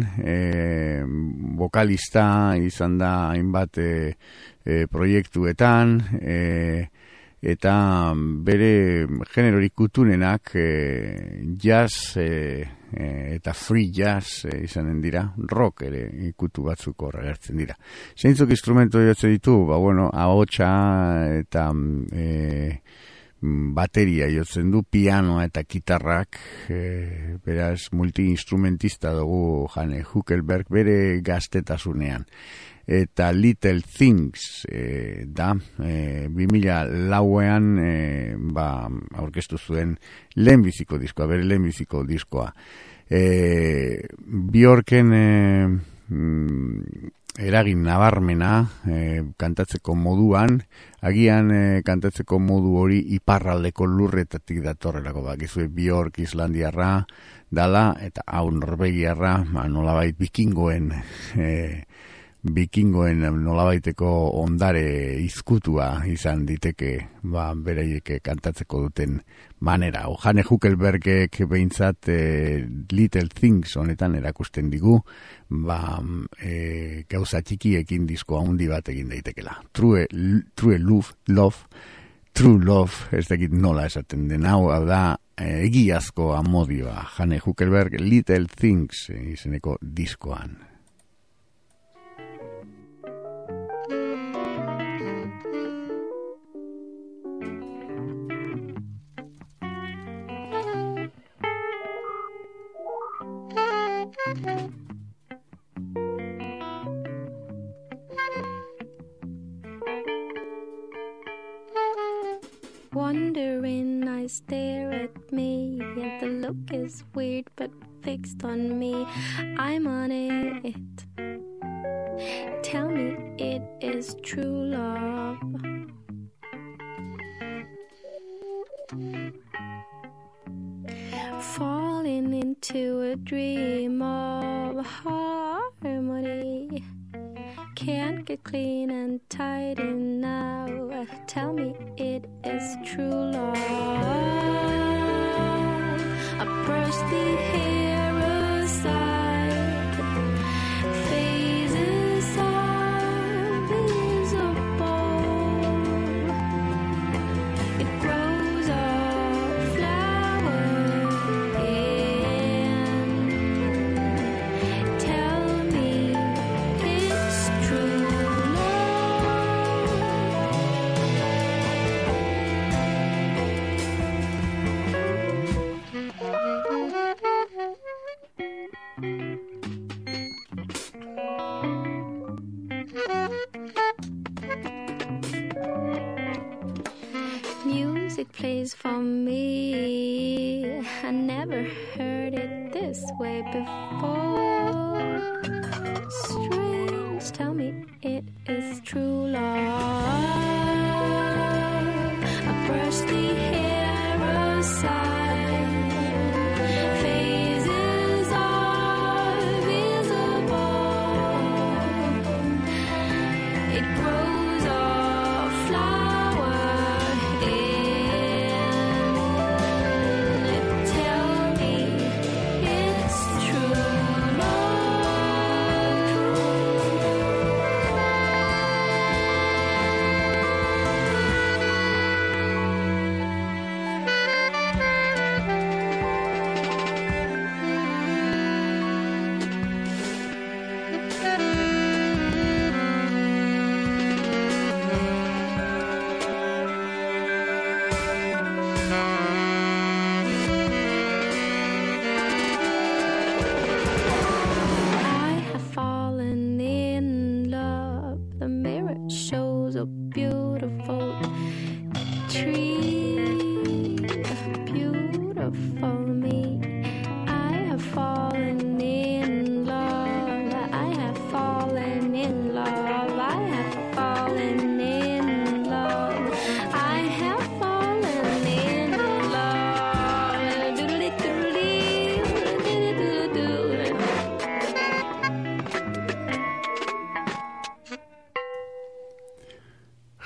vokalista izan da hainbat proiektuetan, eta bere generorik kutunenak jazz eta free jazz izanen dira, rock ere ikutu batzuk horregertzen dira. Zeintzuk instrumento jotze ditu? Ahotsa eta bateria jotzen du, pianoa eta gitarrak, beraz multi-instrumentista dugu Hanne Huckelberg bere gaztetasunean. Eta Little Things da 2004an aurkeztu zuen lehenbiziko diskoa, bere lehenbiziko diskoa. Bjorken eragin nabarmena kantatzeko moduan, agian kantatzeko modu hori iparraldeko lurretatik datorrelako, bakizue Bjork islandiarra dala, eta hau norvegiarra, nolabait bikingoen nolabaiteko ondare izkutua izan diteke beraiek kantatzeko duten manera. Hanne Huckelbergek behintzat Little Things honetan erakusten digu, gauza txikiekin disko handi bat egin daitekela. True love, ez dakit nola esaten den, hau da egiazko amodioa. Hanne Huckelberg Little Things izeneko diskoan. Wondering, I stare at me, and the look is weird but fixed on me. I'm on it. Tell me it is true love. Falling into a dream of harmony. Can't get clean and tidy now. Tell me it is true love. I brush the hair aside. Phases are visible. It grows a flower in. Tell me it's true Music plays for me. I never heard it this way before. Strange, tell me it is true love. I brush the hair aside. Phases are visible. It grows a flower in.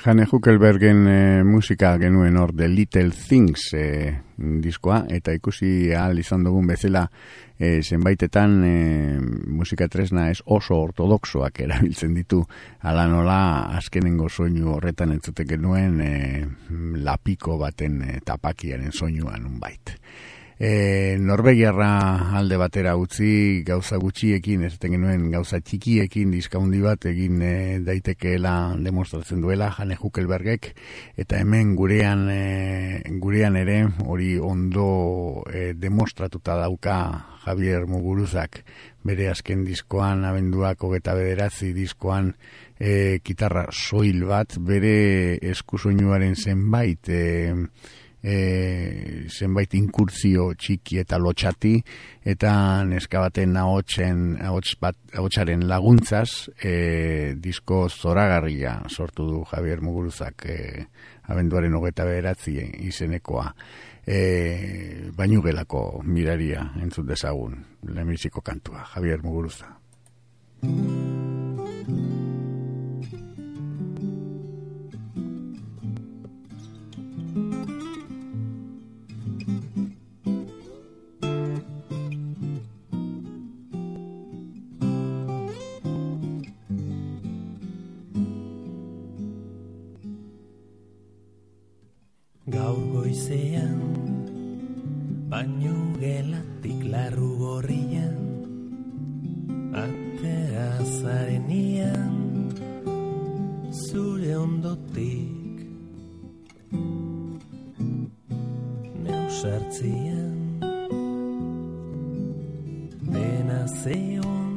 Jane Huckelbergen musika genuen hor, The Little Things diskoa, eta ikusi ahal izan dugun bezala zenbaitetan musika tresna ez oso ortodoxoak erabiltzen ditu, ala nola azkenengo soinu horretan entzuten genuen lapiko baten tapakiaren soinuan unbait. Norvegiarra alde batera utzi, gauza gutxiekin, ez genuen gauza txikiekin diskaundi bat egin daitekeela demostratzen duela Jane Huckelbergek, eta hemen gurean ere hori ondo demostratuta dauka Javier Muguruzak bere azken diskoan, abenduak 29 diskoan, gitarra soil bat, bere eskusoinuaren zenbait inkurtzio txiki eta lotxati, eta neska baten ahotsaren laguntzaz disko zoragarria sortu du Javier Muguruzak abenduaren 29 izenekoa. Bainugelako miraria entzut dezagun, lehenbiziko kantua, Javier Muguruza. Gaur goizean, baino gelatik larru gorrian, atera zarenian, zure ondotik, neu sartzian, dena zeon,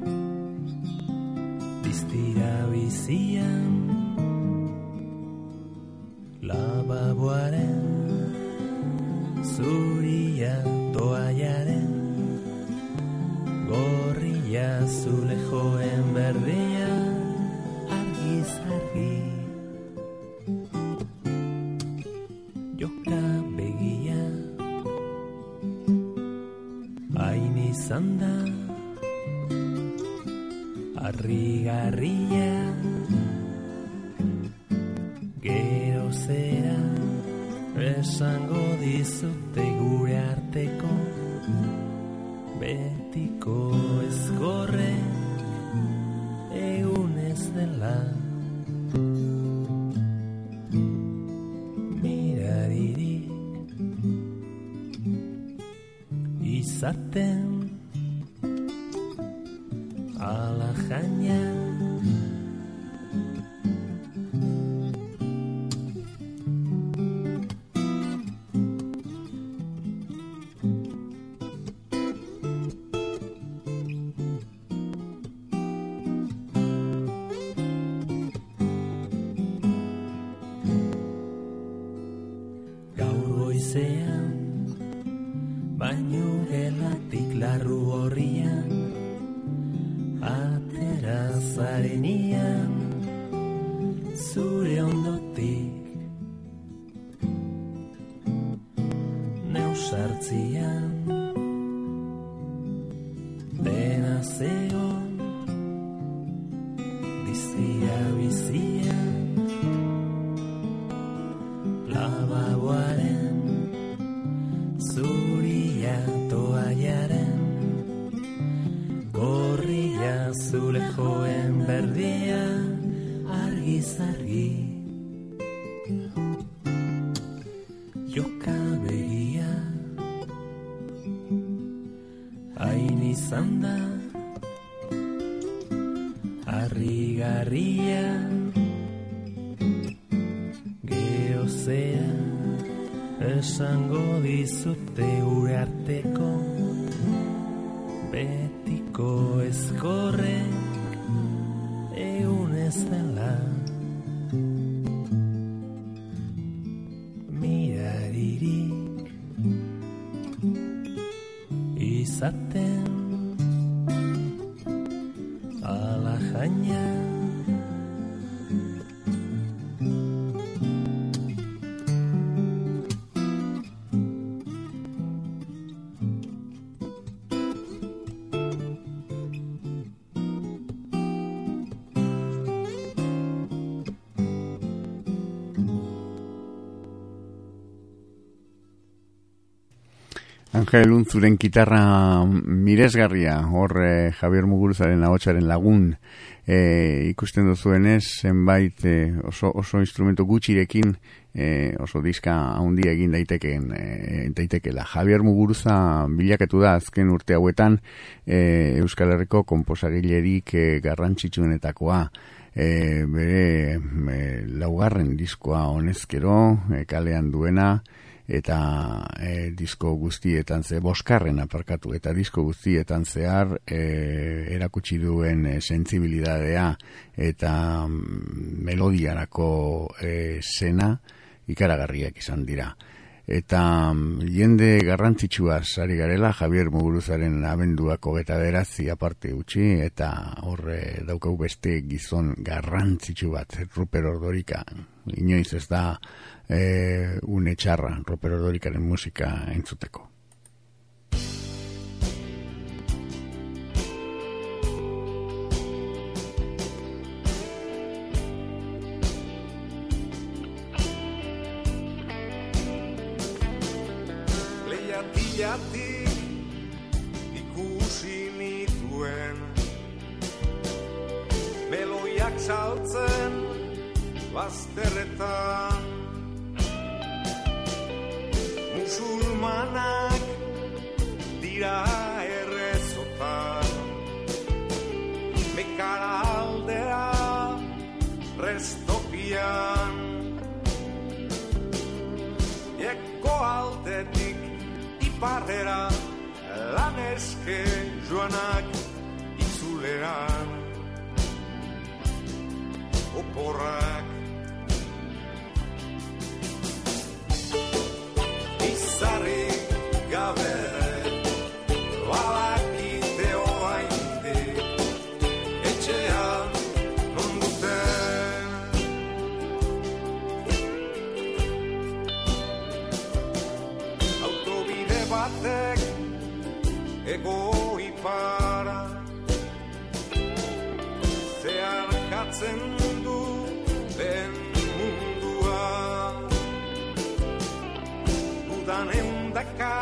diztira bizian, lababoaren, zuria toallaren, gorria zule joen berria, argiz argi. Joka begia, hain izan da, harrigarria, gero zera, esango dizute gure arteko, betiko ezkorrek, egun ez dela. Miraririk, izaten, ala jaina, baino gelatik larru horrian, atera zarenian, zure ondotik, neu sartzian, dena zeon, dizia bizian, lababoaren, zuria toallaren, gorria zule joen berdia, argiz argi. Joka begia, hain izan da, harrigarria, geozea, esango dizute gure arteko, betiko ezkorrek, egun ez dela. Miraririk, izaten, ala jaina, Angel Unzuren gitarra miresgarria, hor Javier Muguruzaren ahotsaren lagun ikusten duzuenez, zenbait oso instrumento gutxirekin oso diska handia egin daitekeela. Javier Muguruza bilakatu da azken urte hauetan Euskal Herriko konposagilerik garrantzitsuenetakoa. Bere laugarren diskoa honezkero kalean duena, eta disko guztietan boskarren aparkatu, eta disko guztietan zehar erakutsi duen sentsibilidadea eta melodiarako zena ikaragarriak izan dira. Eta jende garrantzitsuaz ari garela, Javier Muguruzaren abenduak 29 aparte utzi, eta horre daukau beste gizon garrantzitsu bat, Ruper Ordorika. Inoiz ez da une txarra Ruper Ordorikaren musika entzuteko. Lehiatiatik ikusi nituen meloiak saltzen bazterretan, musulmanak dira errezotan, mekara aldera restokian, eko aldetik iparrera laneske joanak itzuleran, oporrak izarri gabe balakite oraindik etxean non duten. Autobide batek ego ipara zeharkatzen du den mundua, dudan eundaka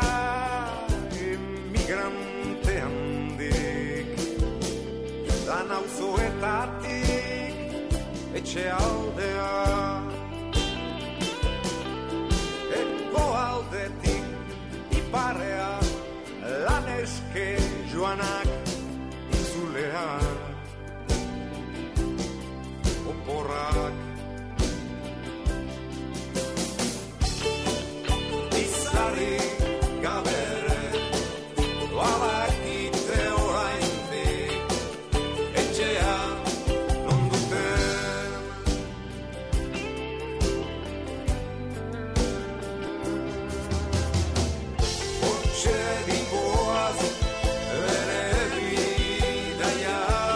emigrante handik, dan auzoetatik etxe aldea, eko aldetik iparrea laneske joanak itzulean, oporrak izarri gabe balakite oraindik etxean non duten. Hortxe dikoaz bere bidaia,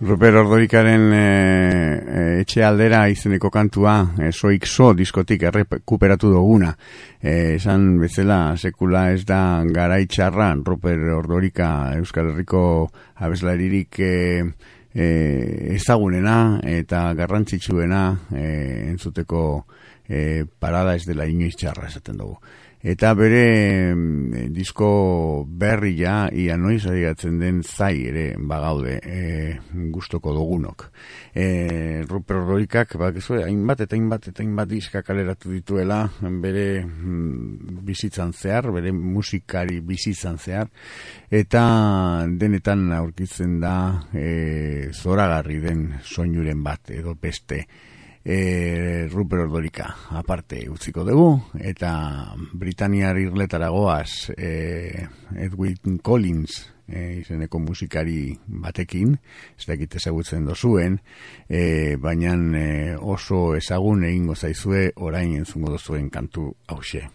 Ruper Ordorikaren etxe aldera izeneko kantua Soik So diskotik errekuperatu duguna. Esan bezala sekula ez da garaitxarra Ruper Ordorika Euskal Herriko abeslaririk ezagunena eta garrantzitsuena entzuteko parada ez dela inoiz txarra esaten dugu. Eta bere disko berria ia noiz adigatzen den zai ere bagaude gustoko dugunok. Ruper Ordorikak hainbat diska kaleratu dituela bere bizitzan zehar, bere musikari bizitzan zehar, eta denetan aurkitzen da zoragarri den soinuren bat edo beste. Ruper Ordorika aparte utziko dugu eta Britaniar irletara goaz Edwin Collins izeneko musikari batekin, ez dakit ezagutzen dozuen, baina oso ezagun egingo zaizue orain entzungo dozuen kantu hauxe.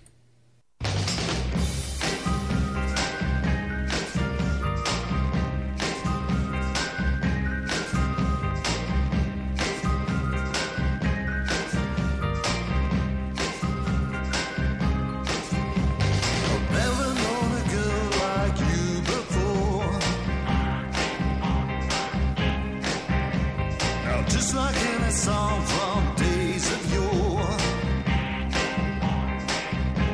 Song from days of yore.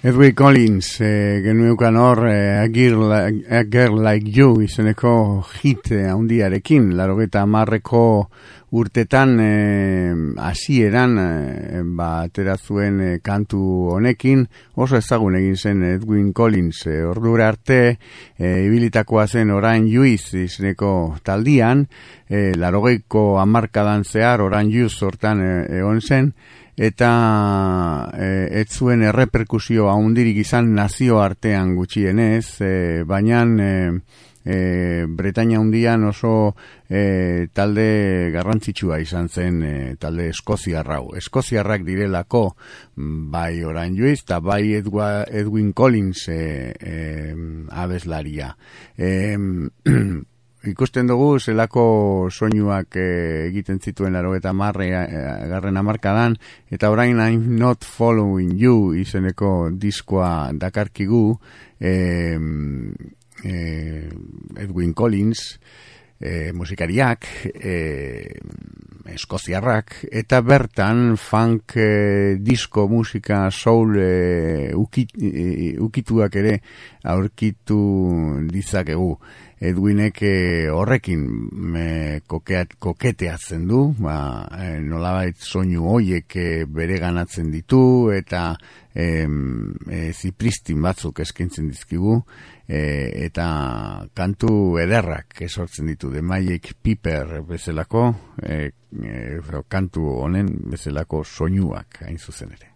Edwin Collins, genueukan hor, a Girl Like You izeneko hit handiarekin, 80ko urtetan hasieran atera zuen kantu honekin, oso ezagun egin zen Edwin Collins, ordura arte ibilitakoa zen Orange Juice izeneko taldian, 80ko hamarkadan zehar Orange Juice hortan egon zen, eta ez zuen erreperkusio handirik izan nazio artean gutxienez, baina Bretaña hundian oso talde garrantzitsua izan zen talde eskoziarrak direlako bai Orange Juice eta bai Edwin Collins abeslaria. Ikusten dugu zelako soinuak egiten zituen 80garren hamarkadan, eta orain I'm Not Following You izeneko diskoa dakarkigu Edwin Collins, musikariak, eskoziarrak, eta bertan funk disko musika soul ukituak ere aurkitu ditzakegu. Edwinek horrekin koketeatzen du, nolabait soinu hoiek bere ganatzen ditu, eta zipristin batzuk eskaintzen dizkigu, eta kantu ederrak esortzen ditu, The Magic Piper bezalako, kantu honen bezalako soinuak hain zuzen ere.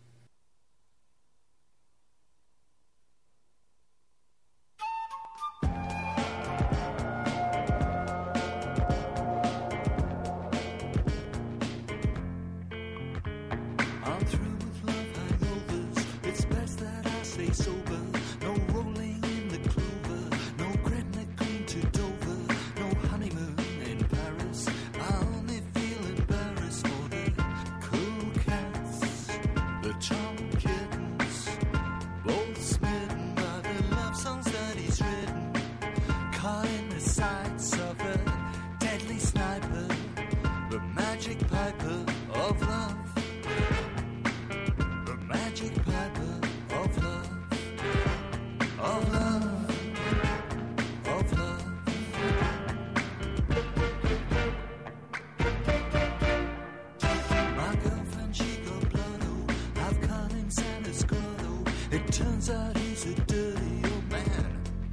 Turns out he's a dirty old man.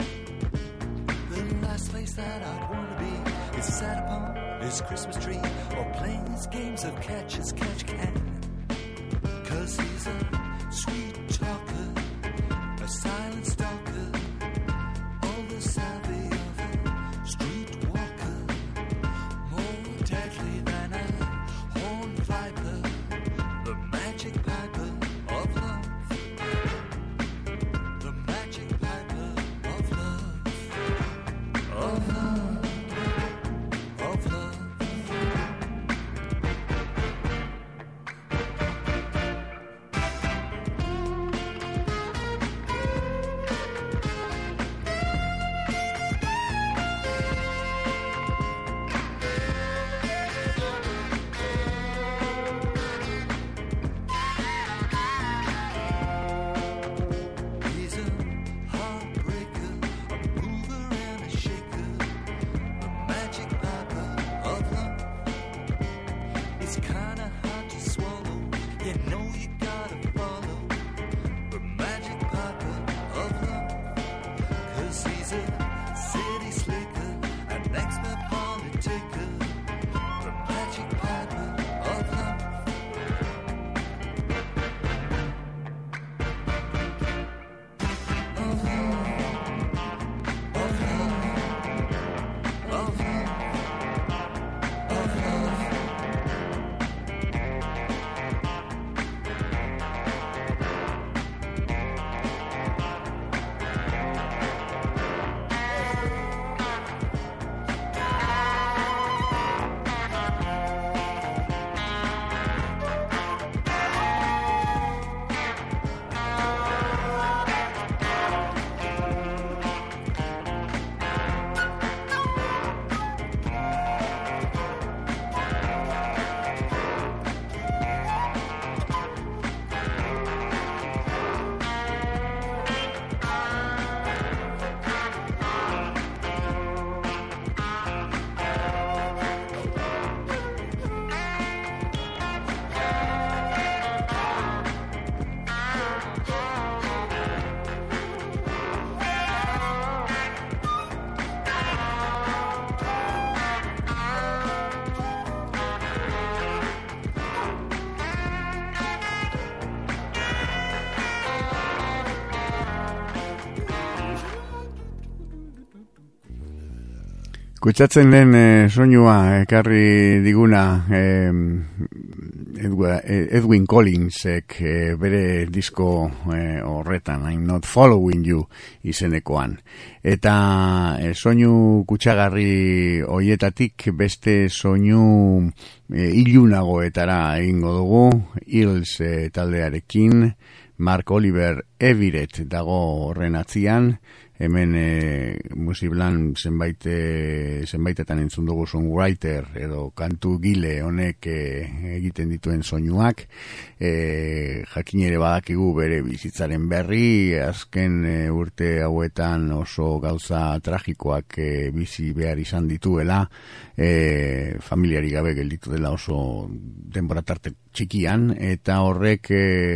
The last place that I'd want to be is sat upon his Christmas tree or playing his games of catch as catch can. 'Cause he's a sweet talker, a silent stalker, all the savvy of a street walker, more deadly than a horn viper, the magic piper of love. Kutsatzen den soinua ekarri diguna Edwin Collinsek bere disko horretan, I'm Not Following You izenekoan. Eta soinu kutsagarri hoietatik beste soinu ilunagoetara egingo dugu, Hills taldearekin, Mark Oliver Everett dago horren atzian, hemen musiblan zenbaitetan entzun dugu songwriter edo kantu gile honek egiten dituen soinuak, jakin ere badakigu bere bizitzaren berri, azken urte hauetan oso gauza tragikoak bizi behar izan dituela, familiari gabe gelditu dela oso denbora tarte txikian, eta horrek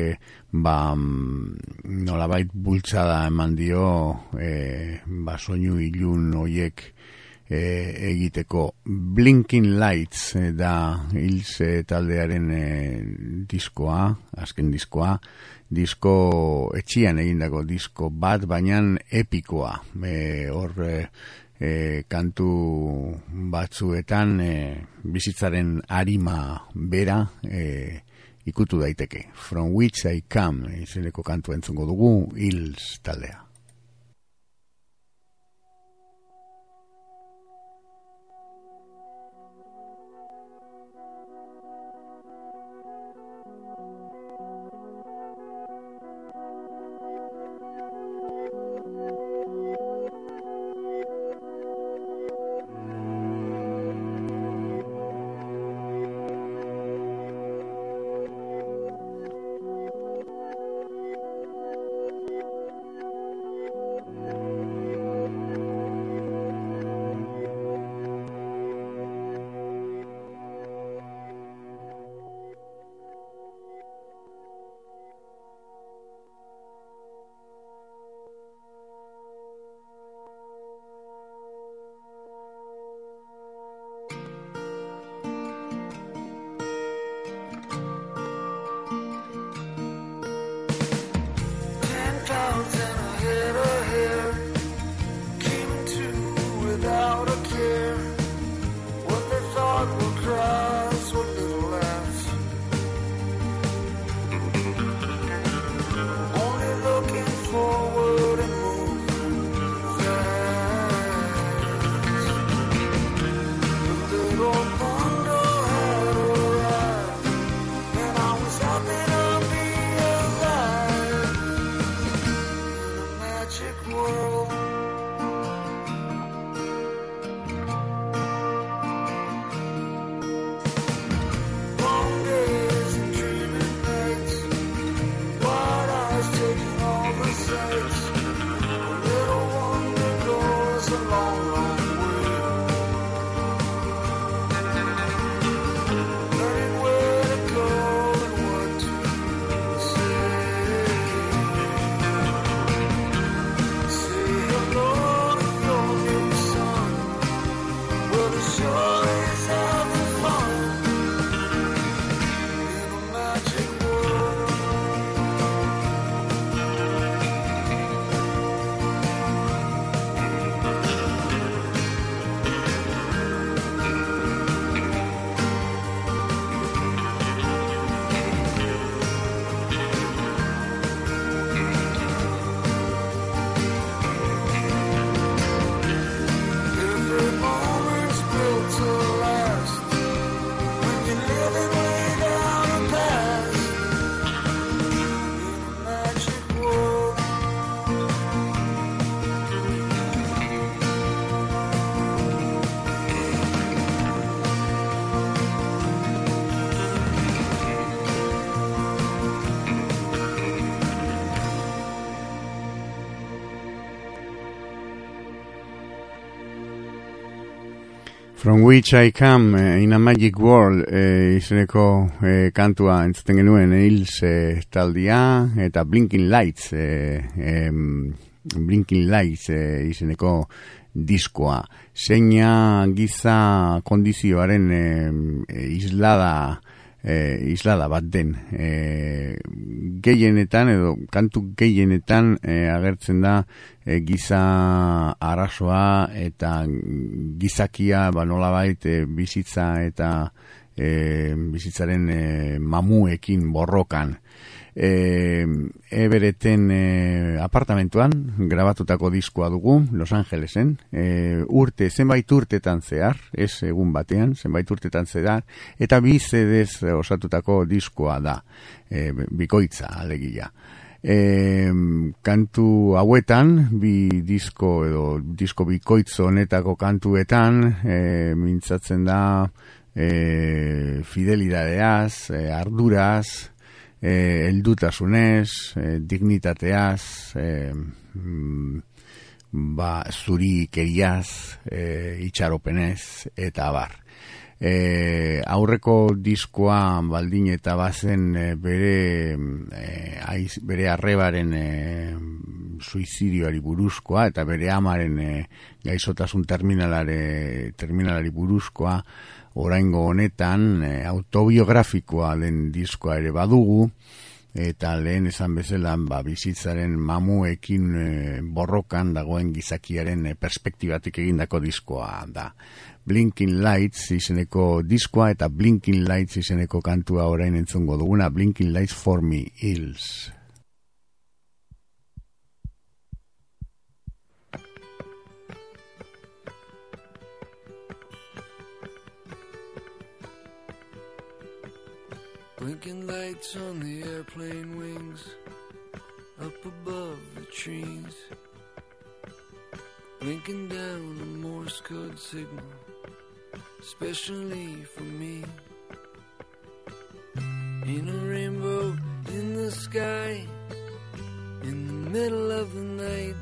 nolabait bultzada eman dio soinu ilun hoiek egiteko. Blinking Lights da Hills taldearen diskoa, azken diskoa, disko etxian egindako disko bat, baina epikoa. Hor kantu batzuetan bizitzaren arima bera ikutu daiteke. From Which I Come izeneko kantu entzungo dugu Hills taldea. From Which I Come in a Magic World izeneko kantua entzuten genuen Hills taldia, eta Blinking Lights izeneko diskoa. Zeina giza kondizioaren islada islada bat den. Gehienetan edo kantu gehienetan agertzen da giza arazoa eta gizakia nolabait bizitza eta bizitzaren mamuekin borrokan. Everetten apartamentuan grabatutako diskoa dugu Los Angelesen, zenbait urtetan zehar, ez egun batean, zenbait urtetan zehar, eta bi CDs osatutako diskoa da, bikoitza alegia. Kantu hauetan, disko bikoitzo honetako kantuetan, mintzatzen da fidelidadeaz, arduraz, heldutasunez, dignitateaz, zurikeriaz, itxaropenez, eta abar. Aurreko diskoa baldin eta bazen bere arrebaren suizidioari buruzkoa eta bere amaren gaizotasun terminalari buruzkoa, oraingo honetan autobiografikoa den diskoa ere badugu, eta lehen esan bezala bizitzaren mamuekin borrokan dagoen gizakiaren perspektibatik egindako diskoa da. Blinking Lights izeneko diskoa eta Blinking Lights izeneko kantua orain entzungo duguna, Blinking Lights for Me, Hills. Blinking lights on the airplane wings, up above the trees. Blinking down a Morse code signal, especially for me. In a rainbow in the sky, in the middle of the night.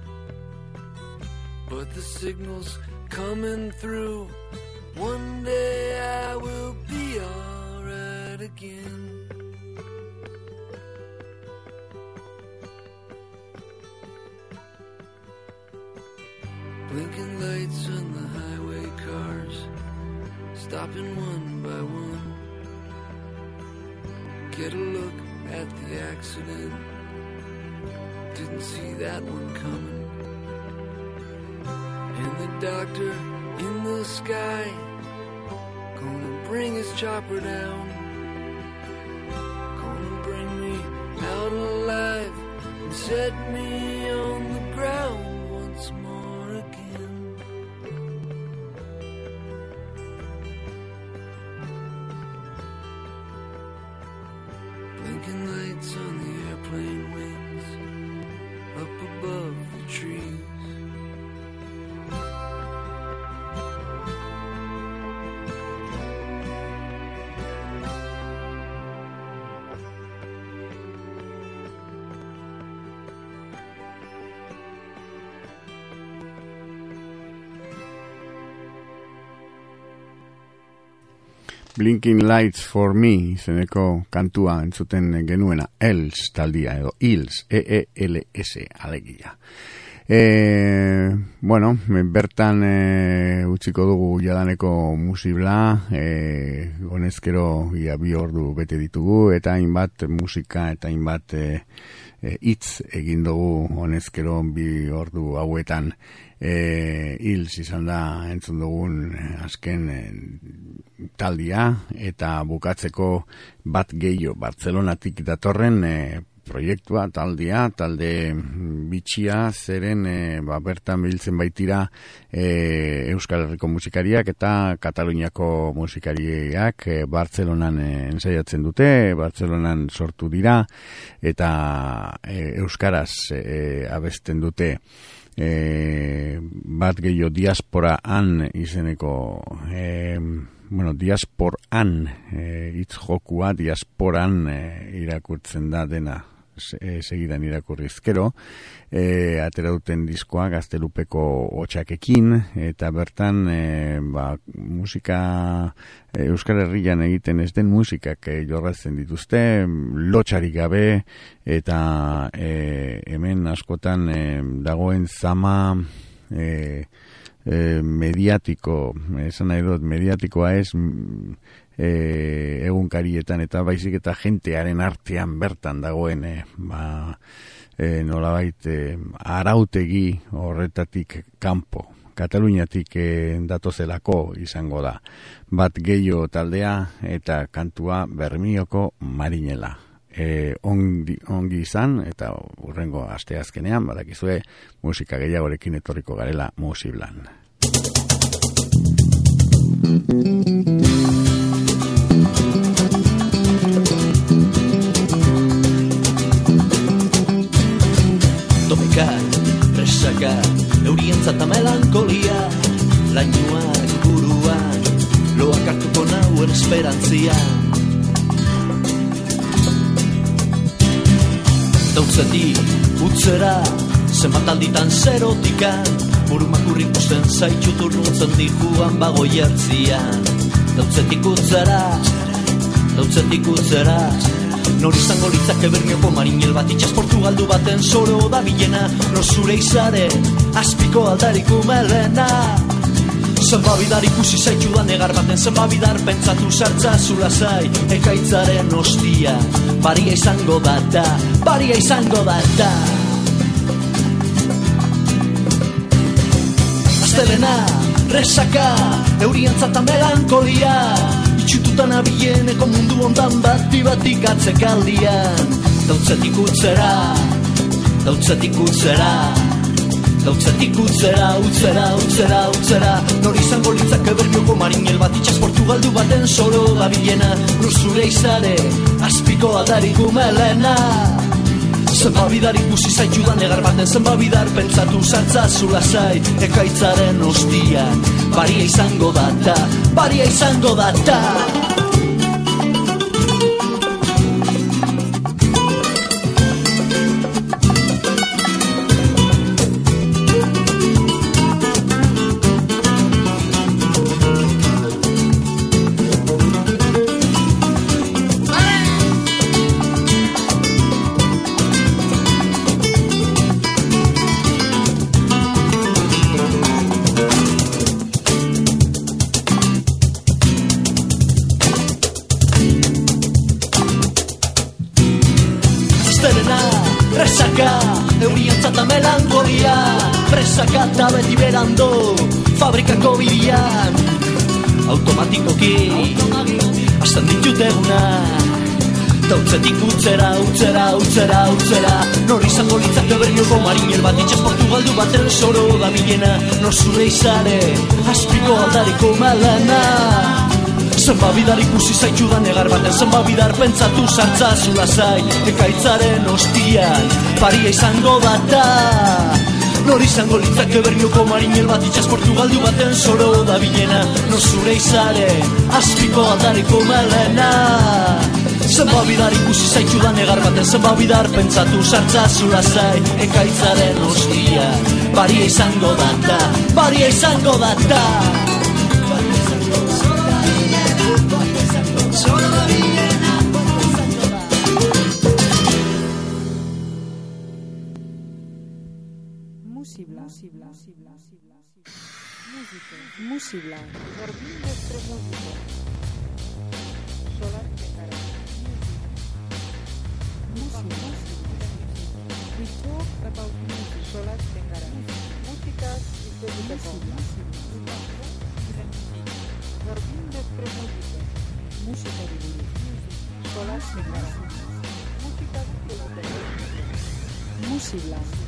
But the signal's coming through. One day I will be alright again. Blinking lights on the highway cars, stopping one by one. Get a look at the accident, didn't see that one coming. And the doctor in the sky, gonna bring his chopper down, gonna bring me out alive and set me on the ground once more again. Blinking lights on the airplane wings, up above the trees. Blinking Lights for Me izeneko kantua entzuten genuena, Els taldia edo Hills, EELS alegia. Bertan utziko dugu jadaneko musibla, honezkero ia 2 ordu bete ditugu, eta hainbat musika eta hainbat hitz egin dugu honezkero 2 ordu hauetan. Hills izan da entzun dugun azken taldia, eta bukatzeko bat gehiago Bartzelonatik datorren proiektua, talde bitxia, zeren bertan biltzen baitira Euskal Herriko musikariak eta Kataluniako musikariak Bartzelonan ensaiatzen dute, Bartzelonan sortu dira, eta Euskaraz abesten dute. Bat gehiago diasporaan izeneko diasporan hitz jokua, diasporan irakurtzen da dena segidan irakurrizkero, atera duten diskoa Gaztelupeko hotsakekin, eta bertan musika Euskal Herrian egiten ez den musikak jorratzen dituzte, lotxarik gabe, eta hemen askotan dagoen zama mediatiko, esan nahi dut, mediatikoa ez egunkarietan eta baizik eta jentearen artean bertan dagoen nolabait arautegi horretatik kanpo, Kataluniatik datozelako izango da. Bat Gehiago taldea eta kantua Bermioko Marinela. Ongi izan eta hurrengo asteazkenean badakizue musika gehiagorekin etorriko garela Musiblan. Domeka, presaka, eurientzat melankolia, lainuak buruan, loak hartuko nauen esperantzian. Dautzetik, utzera, zenbat alditan zerotikan, burumakurrik usten zaitxut urnutzen dijuan bago jertzian. Dautzetik utzera, nor izango litzake Bermioko marinel bat itxas Portugaldu baten zoro da bilena, nor zure izare, azpiko aldariko melena. Zenbabidar ikusi zaitxudan egar baten, zenbabidar pentsatu sartza zula zai, ekaitzaren ostia, baria izango data. Astelena, resaka, euriantzata melankolia, itxututan abileneko mundu ondan bati atzekaldian. Dautzetik utzera, nor izango litzake Bermioko marinel bat itxas Portugaldu baten zoro da bilena, nor zure izare, azpiko aldariko melena. Zenbabidar ikusi zaitxudan egar baten, zenbabidar pentsatu sartza zula zai, ekaitzaren ostian, baria izango data. Presaka eta beti berando, fabrikako bidian, automatikoki, azten ditut egunak. Dautzetik utzera, nor izango litzake Bermioko marinel bat itxas Portugaldu baten zoro da bilena, nor zure izare, azpiko aldariko melena. Zenbabidar ikusi zaitxudan egar baten, zenbabidar pentsatu sartza zula zai, ekaitzaren ostian, baria izango data. Nor izango litzake Bermioko marinel bat itxas Portugaldu baten zoro da bilena, nor zure izare, azpiko aldariko melena. Zenbabidar ikusi zaitxudan egar baten, zenbabidar pentsatu sartza zula zai, ekaitzaren ostia, baria izango data. Musibla. Jardín nuestra música. Solar Tengara. Música. We talk about music. Solar Tengara. Música y Jardín nuestra música. Música de Solar Tengara. Música de Musibla.